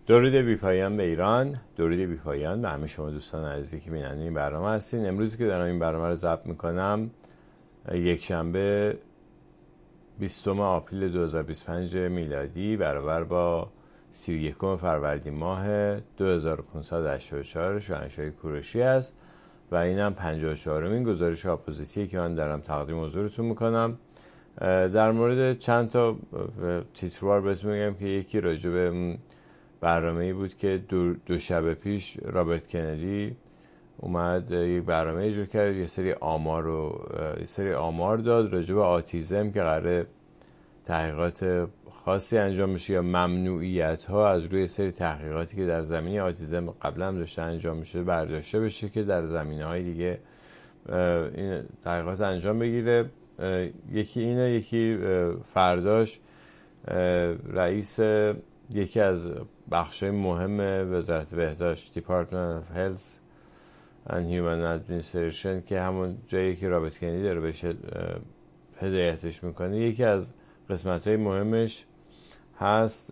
درود بی‌پایان به ایران، درود بی‌پایان به همه شما دوستان عزیزی که بیننده این برنامه هستین. امروزی که دارم این برنامه رو ضبط میکنم یک شنبه 20 آپریل 2025 میلادی برابر با 31 فروردین ماه 2584 شاهنشاهی کوروشی است و اینم 54مین گزارش آپوزیتی که من دارم تقدیم حضورتون میکنم. در مورد چند تا تیتروار بهتون میگم که یکی راجع به برنامه‌ای بود که دو شب پیش رابرت کندی اومد یک برنامه اجرا کرد، یه سری آمار داد راجع به آتیزم که قراره تحقیقات خاصی انجام بشه یا ممنوعیت‌ها از روی سری تحقیقاتی که در زمینه آتیزم قبلا هم داشته انجام می‌شده برداشته بشه که در زمینه‌های دیگه این تحقیقات انجام بگیره. یکی اینه، یکی فرداش رئیس یکی از بخش‌های مهم وزارت بهداشت Department of Health and Human Administration که همون جایی که رابرت کندی داره بهش هدایتش میکنه، یکی از قسمت‌های مهمش هست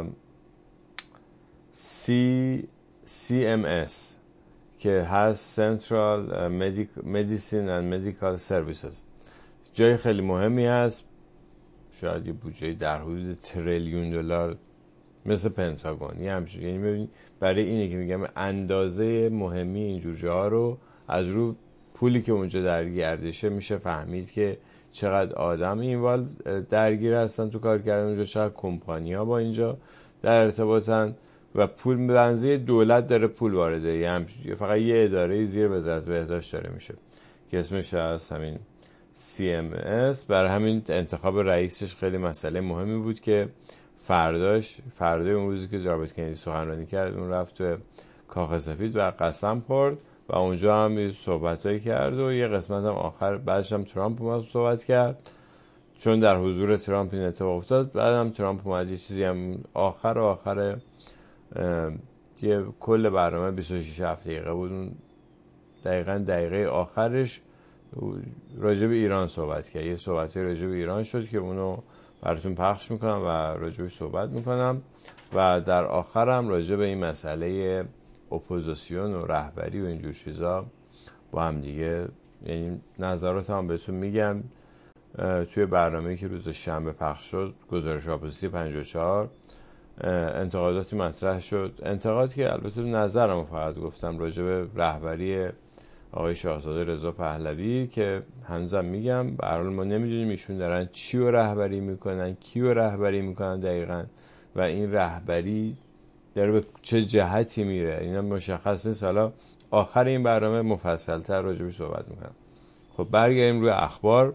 CMS که هست Central Medicine and Medical Services. جای خیلی مهمی هست، شاید یه بودجه در حدود $1 تریلیون مثل پنتاگون. یعنی ببینید برای اینه که میگم اندازه مهمی اینجور جاها رو از رو پولی که اونجا در گردشه میشه فهمید که چقدر آدم اینوالو درگیر هستن تو کار کردن اونجا، چقدر کمپانی‌ها با اینجا در ارتباطن و پول بنزه دولت داره پول وارده. یعنی فقط یه اداره زیر وزارت بهداشت داره میشه که اسمش هست همین CMS. برای همین انتخاب رئیسش خیلی مسئله مهمی بود که فردای اون روزی که رابرت کندی سخنرانی کرد اون رفت تو کاخ سفید و قسم خورد و اونجا هم صحبتایی کرد و یه قسمت هم آخر بعدش هم ترامپ اومد صحبت کرد، چون در حضور ترامپ این اتفاق افتاد. بعد هم ترامپ اومد یه چیزی هم آخر یه کل برنامه 26 دقیقه بود، دقیقاً دقیقه آخرش راجع به ایران صحبت کرد. یه صحبتی راجع به ایران شد که اونو براتون پخش میکنم و راجع به صحبت میکنم و در آخرم راجع به این مسئله اپوزیسیون و رهبری و اینجور چیزا با هم دیگه، یعنی نظرات هم بهتون میگم. توی برنامه‌ای که روز شنبه پخش شد، گزارش آپوزیتی 54، انتقاداتی مطرح شد. انتقاد که البته نظرمو فقط گفتم راجع به رهبری آقای شاهزاده رضا پهلوی که هنوزم میگم به هر حال ما نمیدونیم ایشون دارن چی رو رهبری میکنن، کی رو رهبری میکنن دقیقاً و این رهبری داره به چه جهتی میره، اینا مشخص نیست. حالا آخر این برنامه مفصل‌تر راجع بهش صحبت میکنم. خب برگردیم روی اخبار.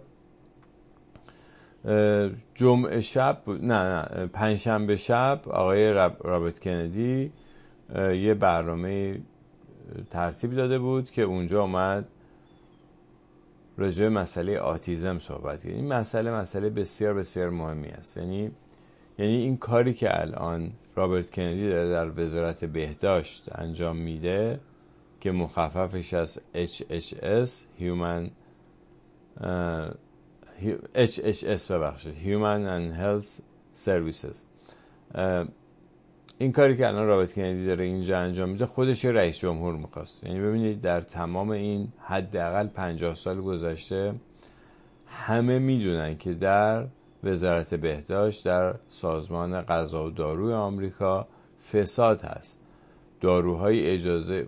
پنجشنبه شب آقای رابرت کندی یه برنامه ترتیب داده بود که اونجا اومد راجع به مسئله آتیزم صحبت کرد. این مسئله بسیار بسیار مهمی است. یعنی این کاری که الان رابرت کندی داره در وزارت بهداشت انجام میده که مخففش از HHS Human and Health Services. این کاری که الان رابرت کندی داره اینجا انجام میده خودش رئیس جمهور میخواست. یعنی ببینید در تمام این حداقل 50 سال گذشته همه میدونن که در وزارت بهداشت در سازمان غذا و داروی آمریکا فساد هست. داروهای اجازه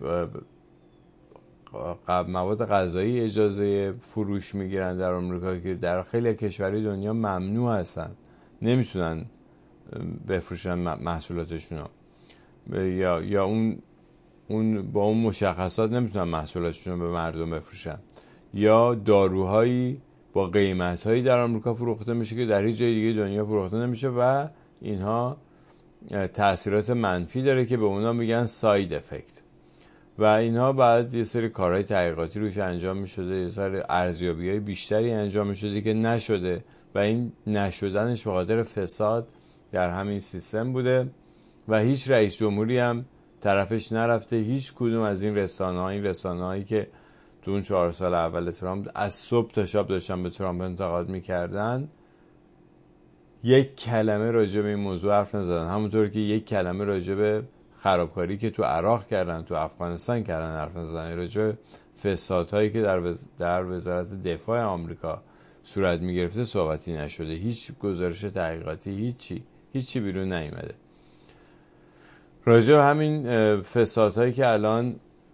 مواد غذایی اجازه فروش میگیرن در آمریکا که در خیلی کشورهای دنیا ممنوع هستن، نمیتونن بفروشن محصولاتشون یا اون با اون مشخصات نمیتونن محصولاتشون به مردم بفروشن، یا داروهایی با قیمت‌هایی در آمریکا فروخته میشه که در هیچ جای دیگه دنیا فروخته نمیشه و اینها تأثیرات منفی داره که به اونا میگن ساید افکت و اینها بعد یه سری کارهای تحقیقاتی روش انجام میشده، یه سری ارزیابی‌های بیشتری انجام میشده که نشده و این نشدنش به خاطر فساد در همین سیستم بوده و هیچ رئیس جمهوری هم طرفش نرفته. هیچ کدوم از این رسانه‌هایی که تو اون 4 سال اول ترامپ از صبح تا شب داشتن به ترامپ انتقاد میکردن یک کلمه راجع به این موضوع حرف نزدن، همونطور که یک کلمه راجع به خرابکاری که تو عراق کردن، تو افغانستان کردن حرف نزدن، راجع به فسادهایی که در وزارت دفاع آمریکا صورت میگرفته صحبتی نشده. هیچ گزارش تحقیقاتی، هیچی بیرون نیامده. راجع به همین فسادهایی که الان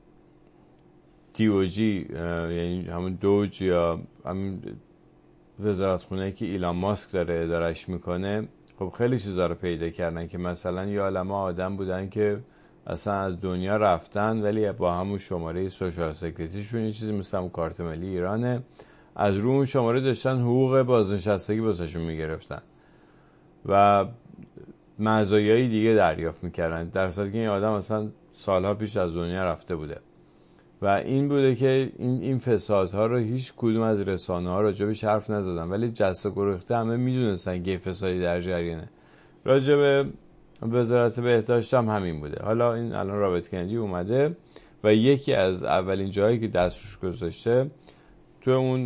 DOJ یعنی همون دوج یا همین وزارتخونه که ایلان ماسک داره ادارش میکنه، خب خیلی چیزا رو پیدا کردن که مثلا یه عالمه آدم بودن که اصلا از دنیا رفتن ولی با همون شماره سوشال سکیوریتیشون یه چیزی مثل همون کارت ملی ایرانه، از رو اون شماره داشتن حقوق بازنشستگی واسهشون میگرفتن و مزایای دیگه دریافت میکردن، در صورتی که این آدم اصلا سالها پیش از دنیا رفته بوده. و این بوده که این فسادها رو هیچ کدوم از رسانه‌ها راجبش حرف نزدن، ولی جست و گریخته همه میدونستن که فسادی در جریانه. راجب وزارت بهداشت هم همین بوده. حالا این الان رابرت کندی اومده و یکی از اولین جایی که دستش گذاشته تو اون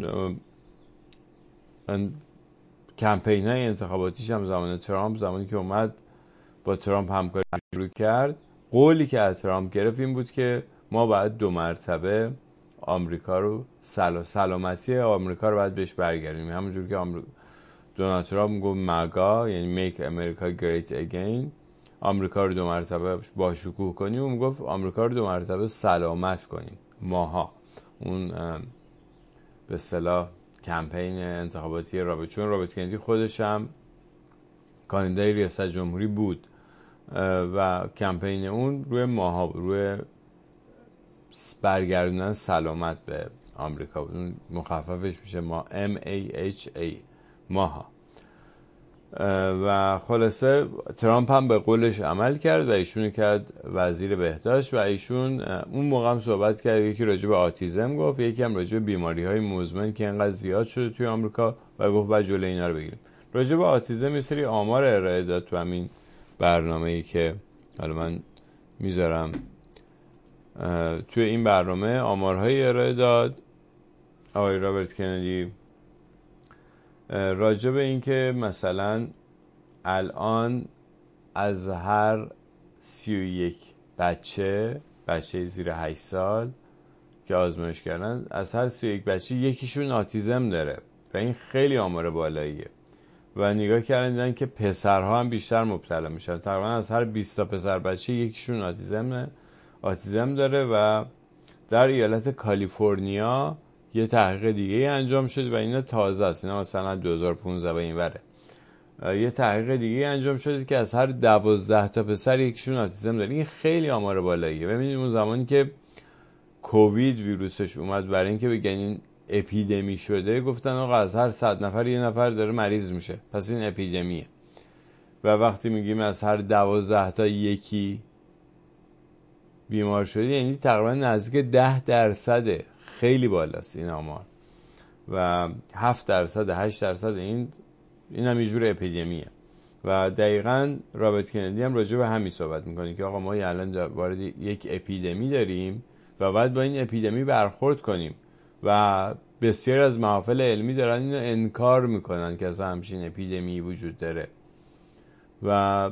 کمپین‌های انتخاباتیش هم زمان ترامپ، زمانی که اومد با ترامپ همکاری شروع کرد، قولی که از ترامپ گرفت این بود که ما باید 2 مرتبه آمریکا رو سلامتی آمریکا رو باید بهش برگردیم. همونجور که دونالد ترامپ گفت مگا، یعنی Make America Great Again، آمریکا رو 2 مرتبه با شکوه کنیم، اون گفت آمریکا رو 2 مرتبه سلامت کنیم ماها. اون به اصطلاح کمپین انتخاباتی چون رابرت کندی خودش هم کاندیدای ریاست جمهوری بود و کمپین اون روی ماها، روی برگردوندن سلامت به آمریکا بود. اون مخففش میشه MAHA، ماها. و خلاصه ترامپ هم به قولش عمل کرد و ایشون کرد وزیر بهداشت و ایشون اون موقع هم صحبت کرد، یکی راجع به آتیزم گفت، یکی هم راجع به بیماری‌های مزمن که انقدر زیاد شده توی آمریکا و گفت باید جلوی اینا رو بگیریم. راجع به آتیزم یه سری آمار ارائه داد تو همین برنامه‌ای که حالا من میذارم توی این برنامه. آمارهای ارائه داد آقای رابرت کندی راجع به این که مثلا الان از هر 31 بچه زیر 8 سال که آزمایش کردن، از هر 31 بچه یکیشون آتیزم داره و این خیلی آمار بالاییه. و نگاه کردن که پسرها هم بیشتر مبتلا میشن، تقریبا از هر 20 تا پسر بچه یکیشون آتیزم داره. و در ایالت کالیفرنیا یه تحقیق دیگه انجام شد و اینا تازه است، اینا مثلا 2015 به این وره. یه تحقیق دیگه انجام شد که از هر 12 تا پسر یکیشون آتیزم داره. این خیلی آمار بالاییه. ببینید اون زمانی که کووید ویروسش اومد، برای اینکه بگن این اپیدمی شده، گفتن آقا از هر 100 نفر یه نفر داره مریض میشه، پس این اپیدمیه. و وقتی میگیم از هر 12 تا یکی بیمار شده، یعنی تقریبا نزدیک 10%، خیلی بالاست این آمار. و 7%، 8% این هم یه جور اپیدمیه. و دقیقاً رابرت کندی هم راجع به همین صحبت میکنه که آقا ما الان وارد یک اپیدمی داریم و باید با این اپیدمی برخورد کنیم. و بسیار از محافل علمی دارن اینو انکار میکنن که اصلا همچین اپیدمی وجود داره و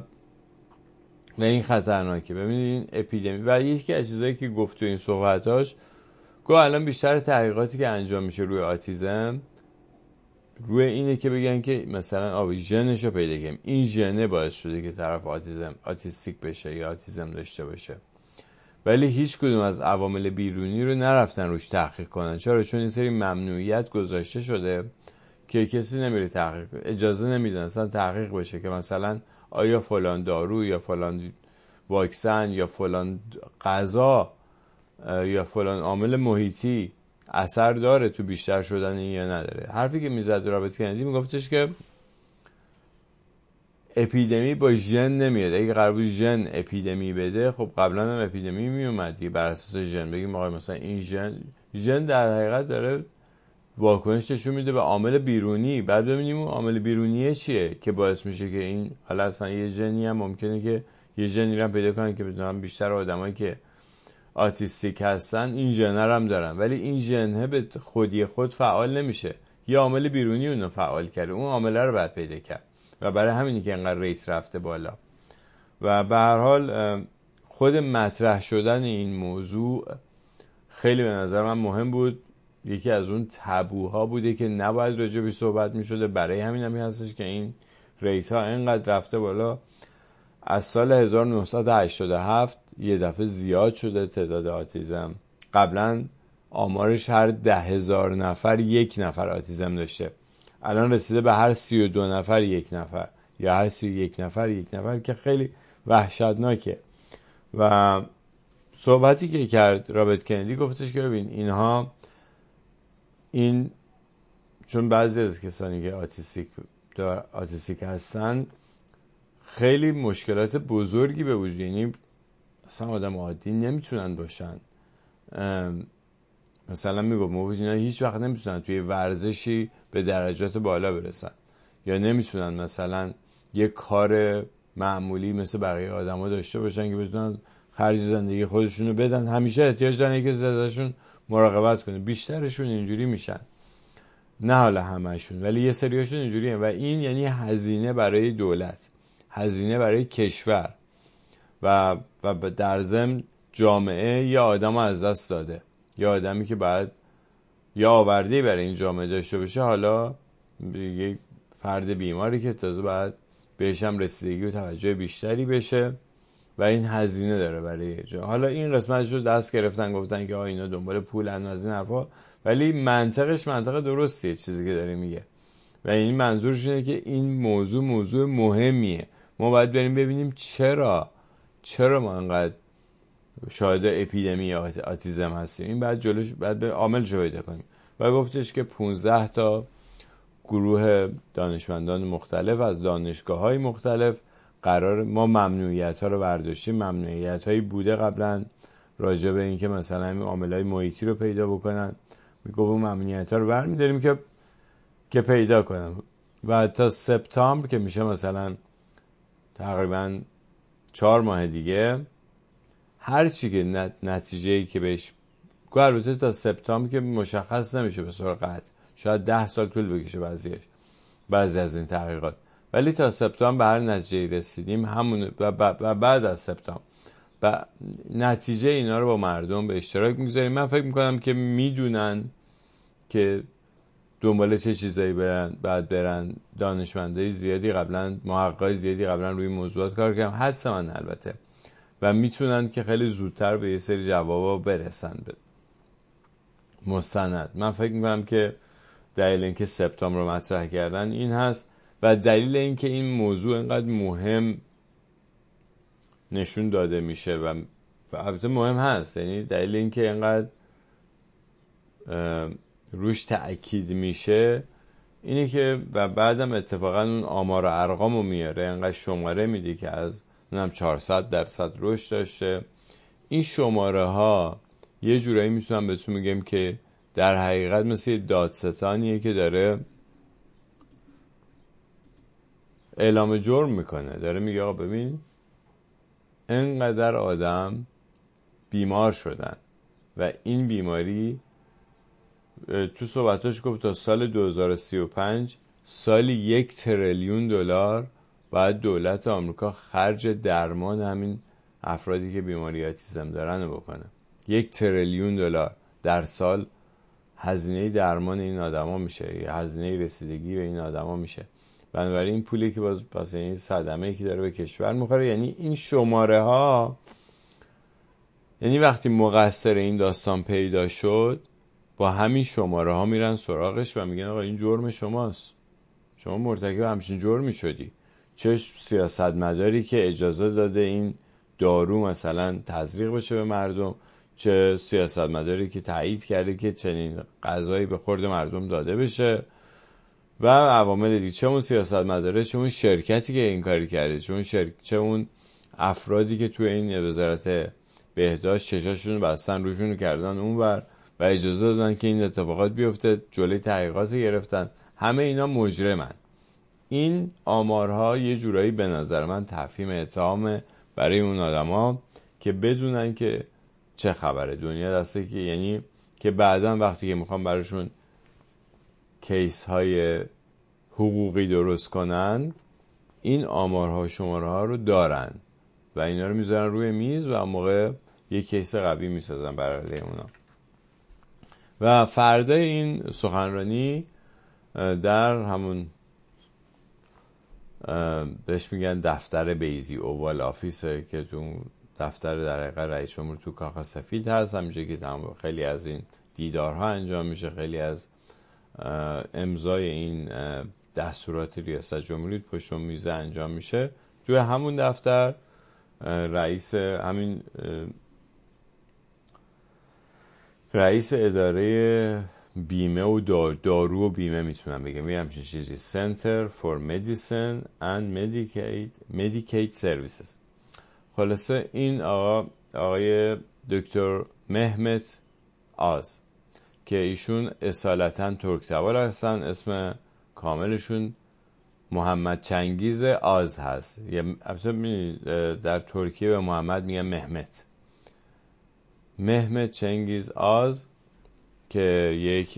این خطرناکه. ببینید این اپیدمی و یکی از چیزایی که گفت تو این صحبتاش، گفت الان بیشتر تحقیقاتی که انجام میشه روی آتیزم روی اینه که بگن که مثلا ژنش رو پیدا کنیم، این ژنه باعث شده که طرف آتیستیک بشه یا آتیزم داشته باشه. ولی هیچ کدوم از عوامل بیرونی رو نرفتن روش تحقیق کنن. چرا؟ چون این سری ممنوعیت گذاشته شده که کسی نمیره تحقیق، اجازه نمیدن اصلا تحقیق بشه که مثلا آیا فلان دارو یا فلان واکسن یا فلان غذا یا فلان عامل محیطی اثر داره تو بیشتر شدن این یا نداره. حرفی که میزد رابرت کندی میگفتش که اپیدمی با ژن نمیاد. اگه قرار بود ژن اپیدمی بده، خب قبلا هم اپیدمی میومد دیگه بر اساس ژن. بگیم آقا مثلا این ژن در حقیقت داره واکنش نشون میده به عامل بیرونی، بعد ببینیم اون عامل بیرونیه چیه که باعث میشه که این حالا اصلا یه ژنی هم ممکنه که یه ژنی رو پیدا کنن که بدونن بیشتر آدمایی که آتیستیک هستن این ژن هم دارن، ولی این ژن به خودی خود فعال نمیشه، یه عامل بیرونی اونو فعال کرده، اون عامل رو بعد پیدا کرد و برای همینی که انقدر ریس رفته بالا. و به هر حال خود مطرح شدن این موضوع خیلی به نظر من مهم بود. یکی از اون تابوها بوده که نباید راجبش صحبت می شده. برای همین همی هستش که این ریت ها اینقدر رفته بالا. از سال 1987 یه دفعه زیاد شده تعداد آتیزم. قبلا آمارش هر 10,000 نفر یک نفر آتیزم داشته، الان رسیده به هر 32 نفر یک نفر یا هر 31 نفر یک نفر که خیلی وحشتناکه. و صحبتی که کرد رابرت کندی گفتش که ببین اینها چون بعضی از کسانی که آتیستیک هستن خیلی مشکلات بزرگی به وجود، یعنی اصلا آدم عادی نمیتونن باشن. مثلا میگم اینا هیچ وقت نمیتونن توی ورزشی به درجات بالا برسن، یا نمیتونن مثلا یه کار معمولی مثل بقیه آدما داشته باشن که بتونن خرج زندگی خودشونو بدن. همیشه احتیاج دارن یکی ازشون مراقبت کنه. بیشترشون اینجوری میشن، نه حالا همشون، ولی یه سریاشون اینجوریه. و این یعنی هزینه برای دولت، هزینه برای کشور و در ضمن جامعه یا آدم از دست داده، یا آدمی که باید یا آوردهی برای این جامعه داشته باشه، حالا یک فرد بیماری که تازه باید بهش هم رسیدگی و توجه بیشتری بشه و این هزینه داره برای حالا این قسمتش رو دست گرفتن گفتن که اینا دنبال پولن و از این حرفا، ولی منطقش منطق درستیه چیزی که داره میگه. و این منظورش اینه که این موضوع مهمیه. ما باید بریم ببینیم چرا ما انقدر شاهد اپیدمی آتیزم هستیم. این بعد به عاملش رو پیدا کنیم. و گفتش که 15 تا گروه دانشمندان مختلف از دانشگاه‌های مختلف قرار ما ممنوعیت‌ها رو برداشتیم. ممنوعیت‌هایی بوده قبلا راجع به این که مثلا این عامل‌های محیطی رو پیدا بکنن، میگم اون ممنوعیت‌ها رو برمی‌داریم که پیدا کنن. و تا سپتامبر که میشه مثلا تقریبا 4 ماه دیگه، هر چی که نتیجه‌ای که بهش البته تا سپتامبر که مشخص نمیشه به صورت قطع، شاید 10 سال طول بکشه بعضی از این تحقیقات، ولی تا سپتامبر به هر نتیجه‌ای رسیدیم همون و بعد از سپتامبر نتیجه اینا رو با مردم به اشتراک میگذاریم. من فکر میکنم که میدونن که دنبال چه چیزایی بعد برن. دانشمندای زیادی قبلا، محققای زیادی قبلا روی موضوعات کار کردن، حدس من البته، و میتونن که خیلی زودتر به یه سری جوابا برسن مستند. من فکر میکنم که دلیل اینکه سپتامبر رو مطرح کردن این هست و دلیل اینکه این موضوع اینقدر مهم نشون داده میشه و البته مهم هست، یعنی دلیل اینکه اینقدر روش تأکید میشه اینه که و بعدم اتفاقا اون آمار و ارقامو میاره، اینقدر شماره میده که از 400% رشد داشته. این شماره ها یه جورایی میتونم بهتون میگم که در حقیقت مثل دادستانیه که داره اعلام جرم میکنه، داره میگه آقا ببین اینقدر آدم بیمار شدن و این بیماری تو صحبتاش گفت تا سال 2035 سالی 1 تریلیون دلار باید دولت آمریکا خرج درمان همین افرادی که بیماری آتیسم دارن بکنه. 1 تریلیون دلار در سال هزینه درمان این آدما میشه، یا هزینه رسیدگی به این آدما میشه. بنابراین این پولی که باز این صدمه‌ای که داره به کشور میخوره، یعنی این شماره ها، یعنی وقتی مقصر این داستان پیدا شد با همین شماره ها میرن سراغش و میگن آقا این جرم شماست، شما مرتکب همچین جرمی شدی. چه سیاستمداری که اجازه داده این دارو مثلا تزریق بشه به مردم، چه سیاستمداری که تایید کرده که چنین غذایی به خورد مردم داده بشه و عوامل دیگه، چه اون سیاستمداره، چه اون شرکتی که این کاری کرده، چه اون افرادی که توی این وزارت بهداشت چشاشون بستن روشون کردن اونور و اجازه دادن که این اتفاقات بیفته، جلوی تحقیقات گرفتن. همه اینا مجرمن. این آمارها یه جورایی به نظر من تفهیم اتهام برای اون آدما که بدونن که چه خبره، دنیا دسته، که یعنی که بعداً وقتی که میخوام براشون کیس های حقوقی درست کنن این آمارها شماره ها رو دارن و اینا رو میذارن روی میز و اون موقع یک کیس قوی میسازن برای اونا. و فردا این سخنرانی در همون بهش میگن دفتر بیزی اووال آفیسه که تو دفتر در حقیقت رئیس جمهور تو کاخ سفید هست، همینجا که خیلی از این دیدارها انجام میشه، خیلی از امضای این دستورات ریاست جمهوری پشت میز انجام میشه. توی همون دفتر رئیس اداره بیمه و دارو و بیمه میتونم بگم یه همچین چیزی، Center for Medicine and Medicaid Services. خلاصه این آقای دکتر مهمت آز که ایشون اصالتا ترک تبار هستن، اسم کاملشون محمد چنگیز آز هست. در ترکیه به محمد میگن مهمت چنگیز آز که یک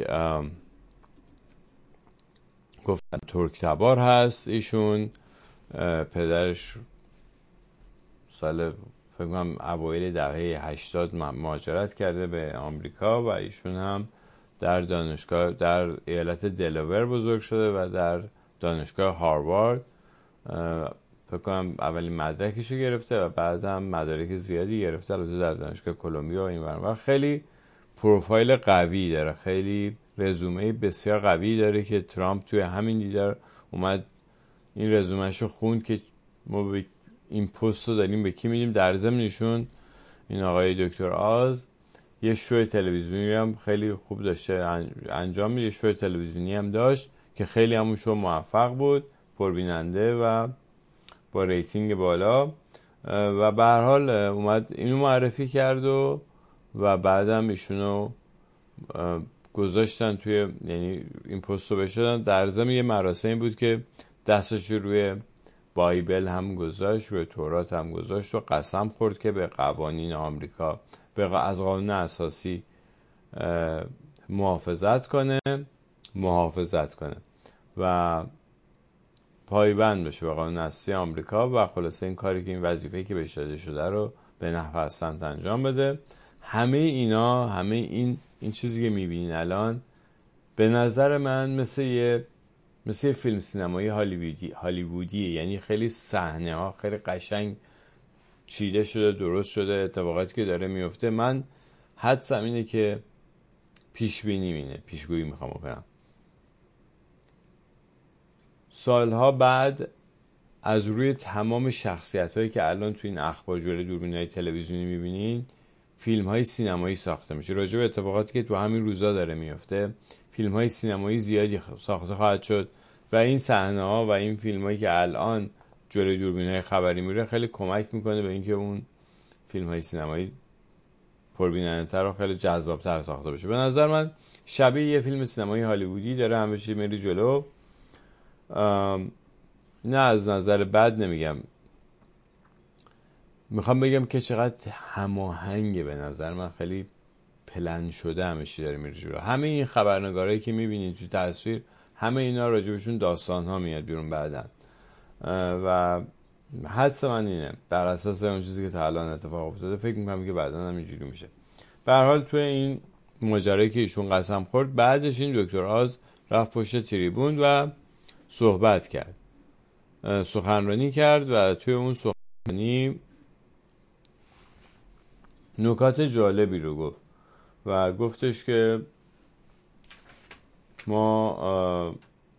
گفتن ترک تبار هست. ایشون پدرش سال فکر کنم اوایل دهه 80 مهاجرت کرده به آمریکا و ایشون هم در دانشگاه در ایالت دلاور بزرگ شده و در دانشگاه هاروارد فکر کنم اولین مدرکشو گرفته و بعد هم مدارک زیادی گرفته، البته در دانشگاه کلمبیا و این ور. خیلی پروفایل قوی داره، خیلی رزومه بسیار قوی داره که ترامپ توی همین دیدار اومد این رزومهشو خوند که ما این پست رو داریم به کی میدیم. در ضمن ایشون این آقای دکتر آز یه شو تلویزیونی هم خیلی خوب داشته انجام میده، شو تلویزیونی هم داشت که خیلی همون شو موفق بود، پربیننده و با ریتینگ بالا و به هر حال اومد اینو معرفی کرد و بعدم ایشونو گذاشتن توی، یعنی این پست رو بشدن. در ضمن یه مراسمی بود که دستش روی بایبل هم گذاشت، روی تورات هم گذاشت و قسم خورد که به قوانین آمریکا از قانون اساسی محافظت کنه و پایبند بشه به قانون اساسی آمریکا و خلاصه این کاری که این وظیفه‌ای که بهش داده شده رو به نحو احسن انجام بده. همه این چیزی که میبینین الان به نظر من مثل یه فیلم سینمایی هالیوودیه، یعنی خیلی صحنه ها خیلی قشنگ چیده شده، درست شده، اتفاقاتی که داره میفته. من حدسم اینه که پیشگویی میخوام بکنم سالها بعد از روی تمام شخصیت‌هایی که الان تو این اخبار جلوی دوربین‌های تلویزیونی می‌بینین فیلم‌های سینمایی ساخته میشه راجع به اتفاقاتی که تو همین روزا داره میفته. فیلم‌های سینمایی زیادی ساخته خواهد شد و این صحنه‌ها و این فیلم‌هایی که الان جلوی دوربین‌های خبری میره خیلی کمک میکنه به اینکه اون فیلم‌های سینمایی پربیننده‌تر و خیلی جذاب‌تر ساخته بشه. به نظر من شبیه یه فیلم سینمایی هالیوودی داره همه چی میره جلو. نه از نظر بد نمیگم، میخوام بگم که چقدر هماهنگه. به نظر من خیلی پلن شده همه چی داره میره جلو. همه این خبرنگارایی که میبینید تو تصویر همه اینا راجبشون داستان‌ها میاد بیرون بعدن و حدس من اینه بر اساس اون چیزی که تا الان اتفاق افتاده فکر میکنم که بعدن هم اینجوری میشه. به هر حال توی این ماجرایی که ایشون قسم خورد بعدش این دکتر آز رفت پشت تریبون و صحبت کرد، سخنرانی کرد و توی اون سخنرانی نکات جالبی رو گفت و گفتش که ما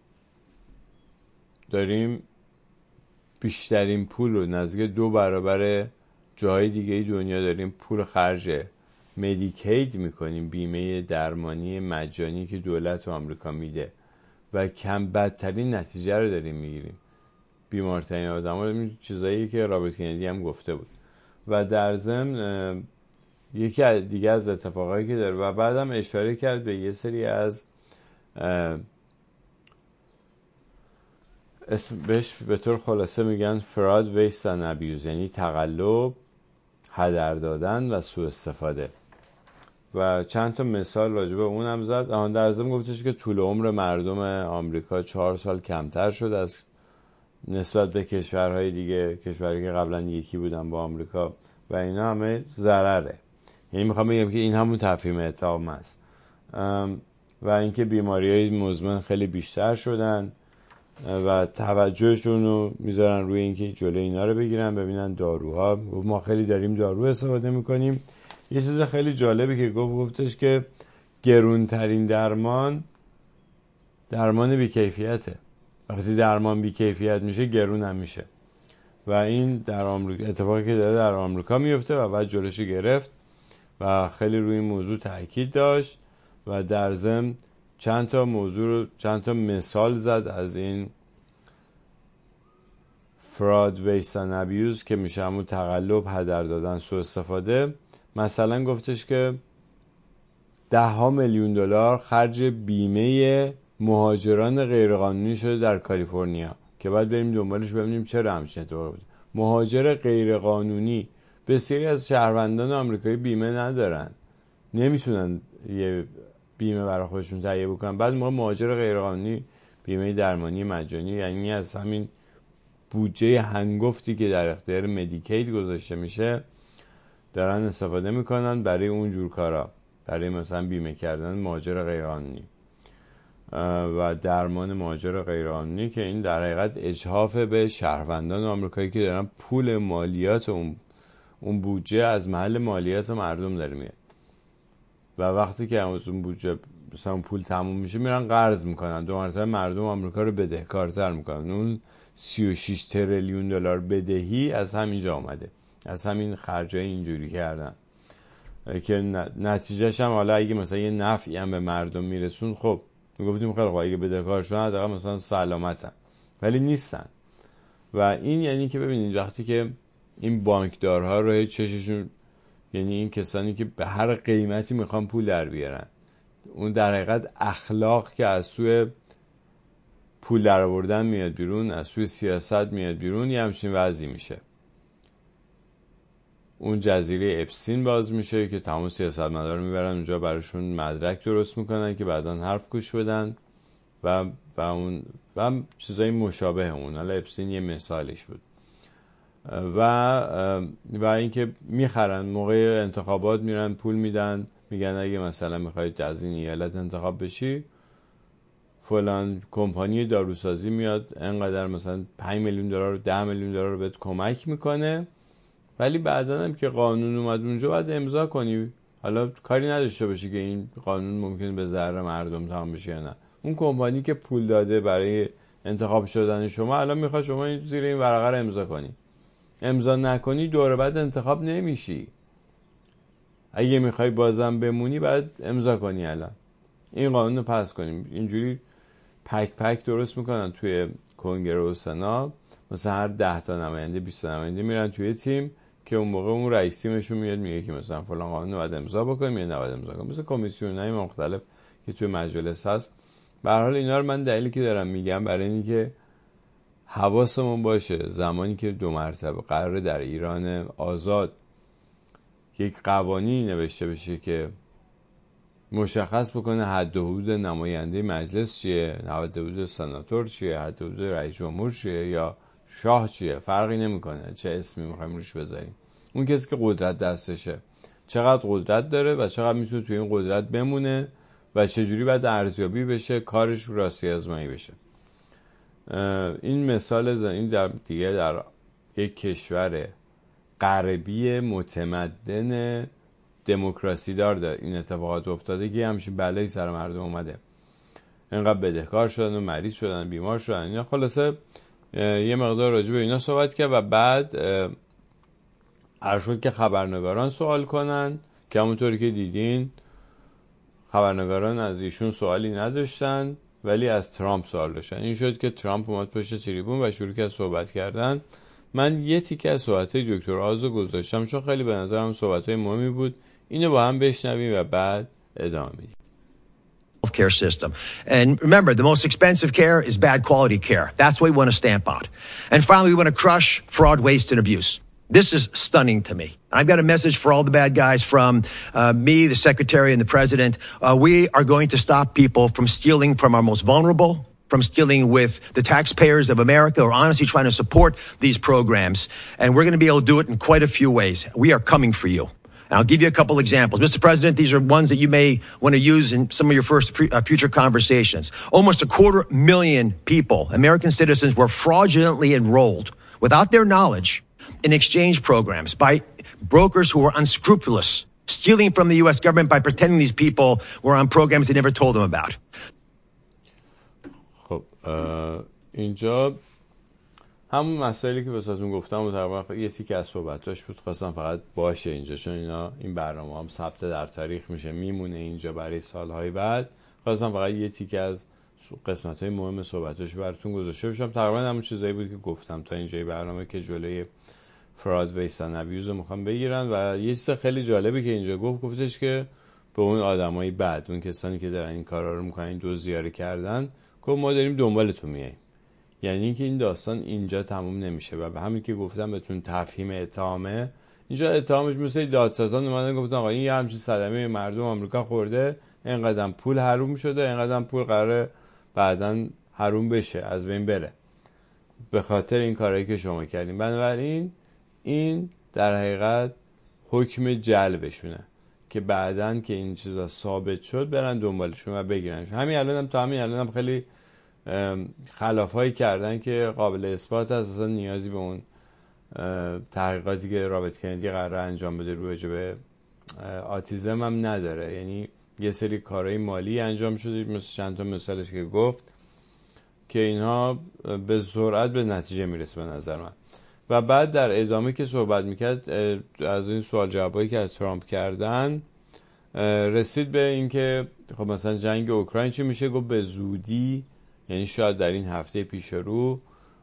داریم بیشترین پول رو نزدیک 2 برابر جای دیگه دنیا داریم پول خرج مدیکید میکنیم، بیمه درمانی مجانی که دولت آمریکا میده و کم بدترین نتیجه رو داریم میگیریم. بیمارترین آدم‌ها، چیزایی که رابرت کندی هم گفته بود. و در ضمن یکی دیگه از اتفاقایی که داره و بعدم اشاره کرد به یه سری از بهش به طور خلاصه میگن فراد ویست و ابیوز، یعنی تقلب، هدر دادن و سوء استفاده و چند تا مثال راجع به اون هم زد. در ضمن گفتش که طول عمر مردم آمریکا 4 سال کمتر شد از نسبت به کشورهای دیگه، کشورهایی که قبلا یکی بودن با آمریکا و اینا، همه ضرره. یعنی میخوام بگم که این همون تفهیم اتهام است و اینکه بیماریهای مزمن خیلی بیشتر شدن و توجهشون رو میذارن روی اینکه جلوی اینا رو بگیرن. ببینن داروها، ما خیلی داریم دارو استفاده میکنیم. یه چیز خیلی جالبی که گفتش که گرونترین درمان بیکیفیته. وقتی درمان بیکیفیت میشه گرون هم میشه و این در آمریکا اتفاقی که داره در آمریکا میفته و بعد جلوشو گرفت و خیلی روی این موضوع تاکید داشت و در ضمن چند تا مثال زد از این فراد، ویست و ابیوز که میشه همون تقلب، هدر دادن، سوء استفاده. مثلا گفتش که $10 میلیون خرج بیمه مهاجران غیرقانونی شده در کالیفرنیا که باید بریم دنبالش ببینیم چرا همچین اتفاقی بود. مهاجر غیرقانونی، بسیاری از شهروندان آمریکایی بیمه ندارن، نمیتونن یه بیمه برای خودشون تهیه بکنن. بعد مهاجر غیرقانونی بیمه درمانی مجانی، یعنی از همین بودجه هنگفتی که در اختیار مدیکید گذاشته میشه دارن استفاده میکنن برای اون جور کارا، برای مثلا بیمه کردن مهاجر غیرقانونی و درمان مهاجر غیرقانونی، که این در حقیقت اجحاف به شهروندان آمریکایی که دارن پول مالیات اون بودجه از محل مالیات مردم داره میاد و وقتی که از اون بودجه مثلا پول تموم میشه میرن قرض میکنن، 2 مرتبه مردم آمریکا رو بدهکارتر میکنن. اون 36 تریلیون دلار بدهی از همینجا آمده، از همین خرجای اینجوری کردن که نتیجهش هم حالا اگه مثلا یه نفعی هم به مردم میرسون، خب میگفتیم خیلی خوب اگه بدهکار شدن حداقل مثلا سلامتن، ولی نیستن. و این یعنی که ببینید وقتی که این بانکدارها رو چششون، یعنی این کسانی که به هر قیمتی میخوان پول در بیارن، اون در حقیقت اخلاق که از سوی پول در آوردن میاد بیرون، از سوی سیاست میاد بیرون، یه همچین وضعی میشه. اون جزیره اپستین باز میشه که تمام سیاستمدارا میبرن اونجا براشون مدرک درست میکنن که بعداً حرف گوش بدن و چیزای مشابه اون. حالا اپستین یه مثالش بود. و اینکه میخرن موقع انتخابات، میرن پول میدن، میگن اگه مثلا میخواید از این ایالت انتخاب بشی فلان کمپانی داروسازی میاد انقدر مثلا $5 میلیون $10 میلیون رو بهت کمک میکنه، ولی بعداً هم که قانون اومد اونجا باید امضا کنی. حالا کاری نداشته باشی که این قانون ممکنه به ضرر مردم تمام بشه یا نه. اون کمپانی که پول داده برای انتخاب شدن شما الان میخواد شما زیر این ورقه رو امضا کنی. امضا نکنی دور بعد انتخاب نمیشی. اگه میخوای بازم بمونی باید امضا کنی. الان این قانون رو پس کنیم. اینجوری پک درست میکنن توی کنگره و سنا، مثلا هر 10 تا نماینده 20 تا نماینده میرن توی تیم که اون موقع اون رئیس تیمشون میاد میگه که مثلا فلان قانون رو باید امضا بکنیم یا نباید امضا کنیم، مثل کمیسیونای مختلف که توی مجلس هست. به هر حال اینا رو من دلیلی که دارم میگم برای اینه که حواسمون باشه زمانی که 2 مرتبه قراره در ایران آزاد یک قوانینی نوشته بشه که مشخص بکنه حد و حدود نماینده مجلس چیه، حد و حدود سناتور چیه، حد و حدود رئیس جمهور چیه یا شاه چیه، فرقی نمیکنه چه اسمی میخوایم روش بذاریم. اون کسی که قدرت دستشه چقدر قدرت داره و چقدر میتونه توی این قدرت بمونه و چجوری باید ارزیابی بشه، کارش راستی آزمایی بشه. این مثال این در یک کشور غربی متمدن دموکراسی دار این اتفاقات افتاده که همچین بلایی سر مردم اومده، اینقدر بدهکار شدن و مریض شدن، بیمار شدن. اینا خلاصه یه مقدار راجع به اینا صحبت کرد و بعد عرض شد که خبرنگاران سوال کنن که همونطوری که دیدین خبرنگاران از ایشون سوالی نداشتن ولی از ترامپ سوال داشتن. این شد که ترامپ اومد پشت تریبون و شروع کرد صحبت کردن. من یه تیکه از صحبت‌های دکتر آزو گذاشتم چون خیلی به نظرم صحبت‌های مهمی بود. اینو با هم بشنویم و بعد ادامه میدیم. Healthcare system. And remember, the most expensive care is bad quality care. That's what we want to stamp out. And finally, we want to crush fraud, waste, and abuse. This is stunning to me. I've got a message for all the bad guys from me, the secretary, and the president. We are going to stop people from stealing from our most vulnerable, from stealing with the taxpayers of America who are honestly trying to support these programs. And we're going to be able to do it in quite a few ways. We are coming for you. And I'll give you a couple examples. Mr. President, these are ones that you may want to use in some of your future conversations. Almost 250,000 people, American citizens, were fraudulently enrolled without their knowledge in exchange programs by brokers who were unscrupulous, stealing from the U.S. government by pretending these people were on programs they never told them about. خب اینجا همون مسائلی که واسهتون گفتم و تقریبا یه تیکه از صحبتاش بود. خواستم فقط باشه اینجا، چون این برنامه هم ثبت در تاریخ میشه، میمونه اینجا برای سالهای بعد. خواستم فقط یه تیکه از قسمت‌های مهم صحبتاش براتون گذاشته باشم. تقریبا همون چیزایی بود که گفتم تا اینجای برنامه که جلوی فراد ویست اند ابیوز رو میخوام بگیرن. و یه چیز خیلی جالبی که اینجا گفتش که به اون آدمای بد، اون کسانی که دارن این کارا رو میکنن، دزدیاری کردن، گفت ما داریم دنبالتون میاییم. یعنی اینکه این داستان اینجا تموم نمیشه. و به همین که گفتم بهتون تفهیم اتهامه، اینجا اتهامش مثل دادستان اومدن گفتن آقا این یه همچین صدمه مردم آمریکا خورده، اینقدر پول حروم شده، اینقدر پول قراره بعداً حروم بشه، از بین بره به خاطر این کارهایی که شما کردین. بنابراین این در حقیقت حکم جلبشونه که بعداً که این چیزا ثابت شد برن دنبالشون و بگیرنشون. همین الان هم خیلی خلافایی کردن که قابل اثبات است، اصلا نیازی به اون تحقیقاتی که رابرت کندی قراره انجام بده روی به آتیزم هم نداره. یعنی یه سری کارهای مالی انجام شده، مثل چند تا مثالش که گفت، که اینها به سرعت به نتیجه میرسه به نظر من. و بعد در ادامه که صحبت میکرد از این سوال جوابایی که از ترامپ کردن، رسید به این که خب مثلا جنگ اوکراین چی میشه. گفت به زودی، یعنی شاید در این هفته پیش رو،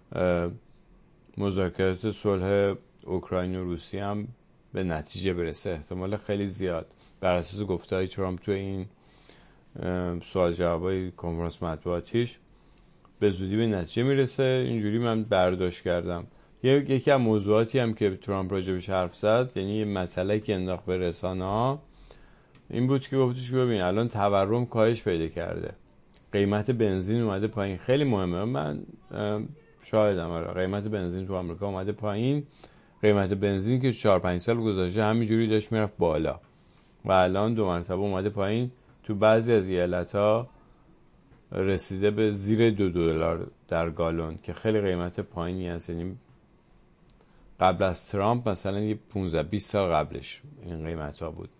مذاکرات صلح اوکراین و روسیه هم به نتیجه برسه. احتمال خیلی زیاد بر اساس گفته‌های ترامپ تو این سوال جوابای کنفرانس مطبوعاتیش به زودی به نتیجه میرسه. اینجوری من برداشت کردم. یکی از موضوعاتی هم که ترامپ راجبش حرف زد، یعنی یه مسئله که انداخت به رسانه‌ها، این بود که گفتش که ببین الان تورم کاهش پیدا کرده، قیمت بنزین اومده پایین. خیلی مهمه، من شاهدم. آره قیمت بنزین تو آمریکا اومده پایین. قیمت بنزین که 4-5 سال گذشته همینجوری داشت میرفت بالا و الان 2 مرتبه اومده پایین. تو بعضی از ایالت‌ها رسیده به زیر $2 در گالون که خیلی قیمت پایینی هست. یعنی قبل از ترامپ مثلا یه 15-20 سال قبلش این قیمت ها بود.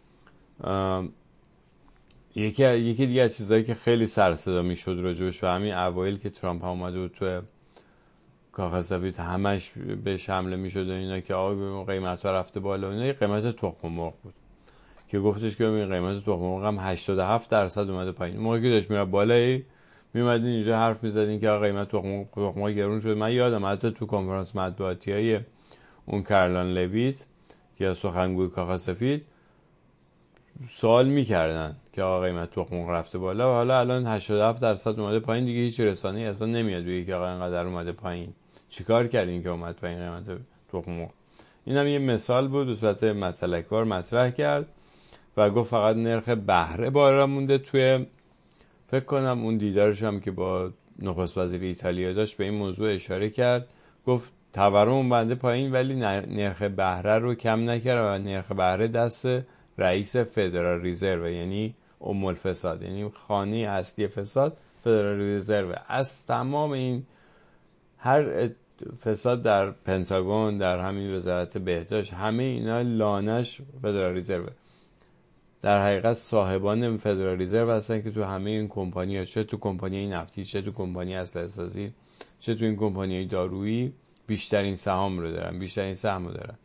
یکی دیگه از چیزایی که خیلی سر صدا میشد راجبش و همین اوایل که ترامپ اومده بود تو کاغذ سفید همش بهش حمله میشد و اینا که آقا قیمت ها رفته بالا، اینا قیمت تخم مرغ بود که گفتش که این قیمت تخم مرغ هم 87% اومده پایین. موقعی که داشت میره بالا میومدین اینجا حرف میزدین که آقا قیمت تخم مرغ گرون شد. من یادم حتی تو کنفرانس مطبوعاتی های اون کارلان لویت یا سخنگوی کاغذ سفید سوال میکردن که آقا قیمت تخم مرغ رفته بالا و حالا الان 87% اومده پایین. دیگه هیچ رسانه‌ای اصلا نمیاد بگه که آقا اینقدر اومده پایین، چیکار کردین که اومد پایین قیمت تخم مرغ. اینم یه مثال بود، به صورت مطلق‌وار مطرح کرد و گفت فقط نرخ بهره بالا مونده. توی فکر کنم اون دیدارش هم که با نخست وزیر ایتالیا داشت به این موضوع اشاره کرد. گفت تورم بنده پایین ولی نرخ بهره رو کم نکرد و نرخ بهره دست رئیس فدرال رزرو، یعنی ام الفساد، یعنی خانه اصلی فساد فدرال رزرو. از تمام این هر فساد در پنتاگون، در همین وزارت بهداشت، همه اینا لانش فدرال رزرو. در حقیقت صاحبان فدرال رزرو هستن که تو همه این کمپانی‌ها، چه تو کمپانی نفتی، چه تو کمپانی اسلحه سازی، چه تو این کمپانی دارویی، بیشترین سهام رو دارن، بیشترین سهم رو دارن.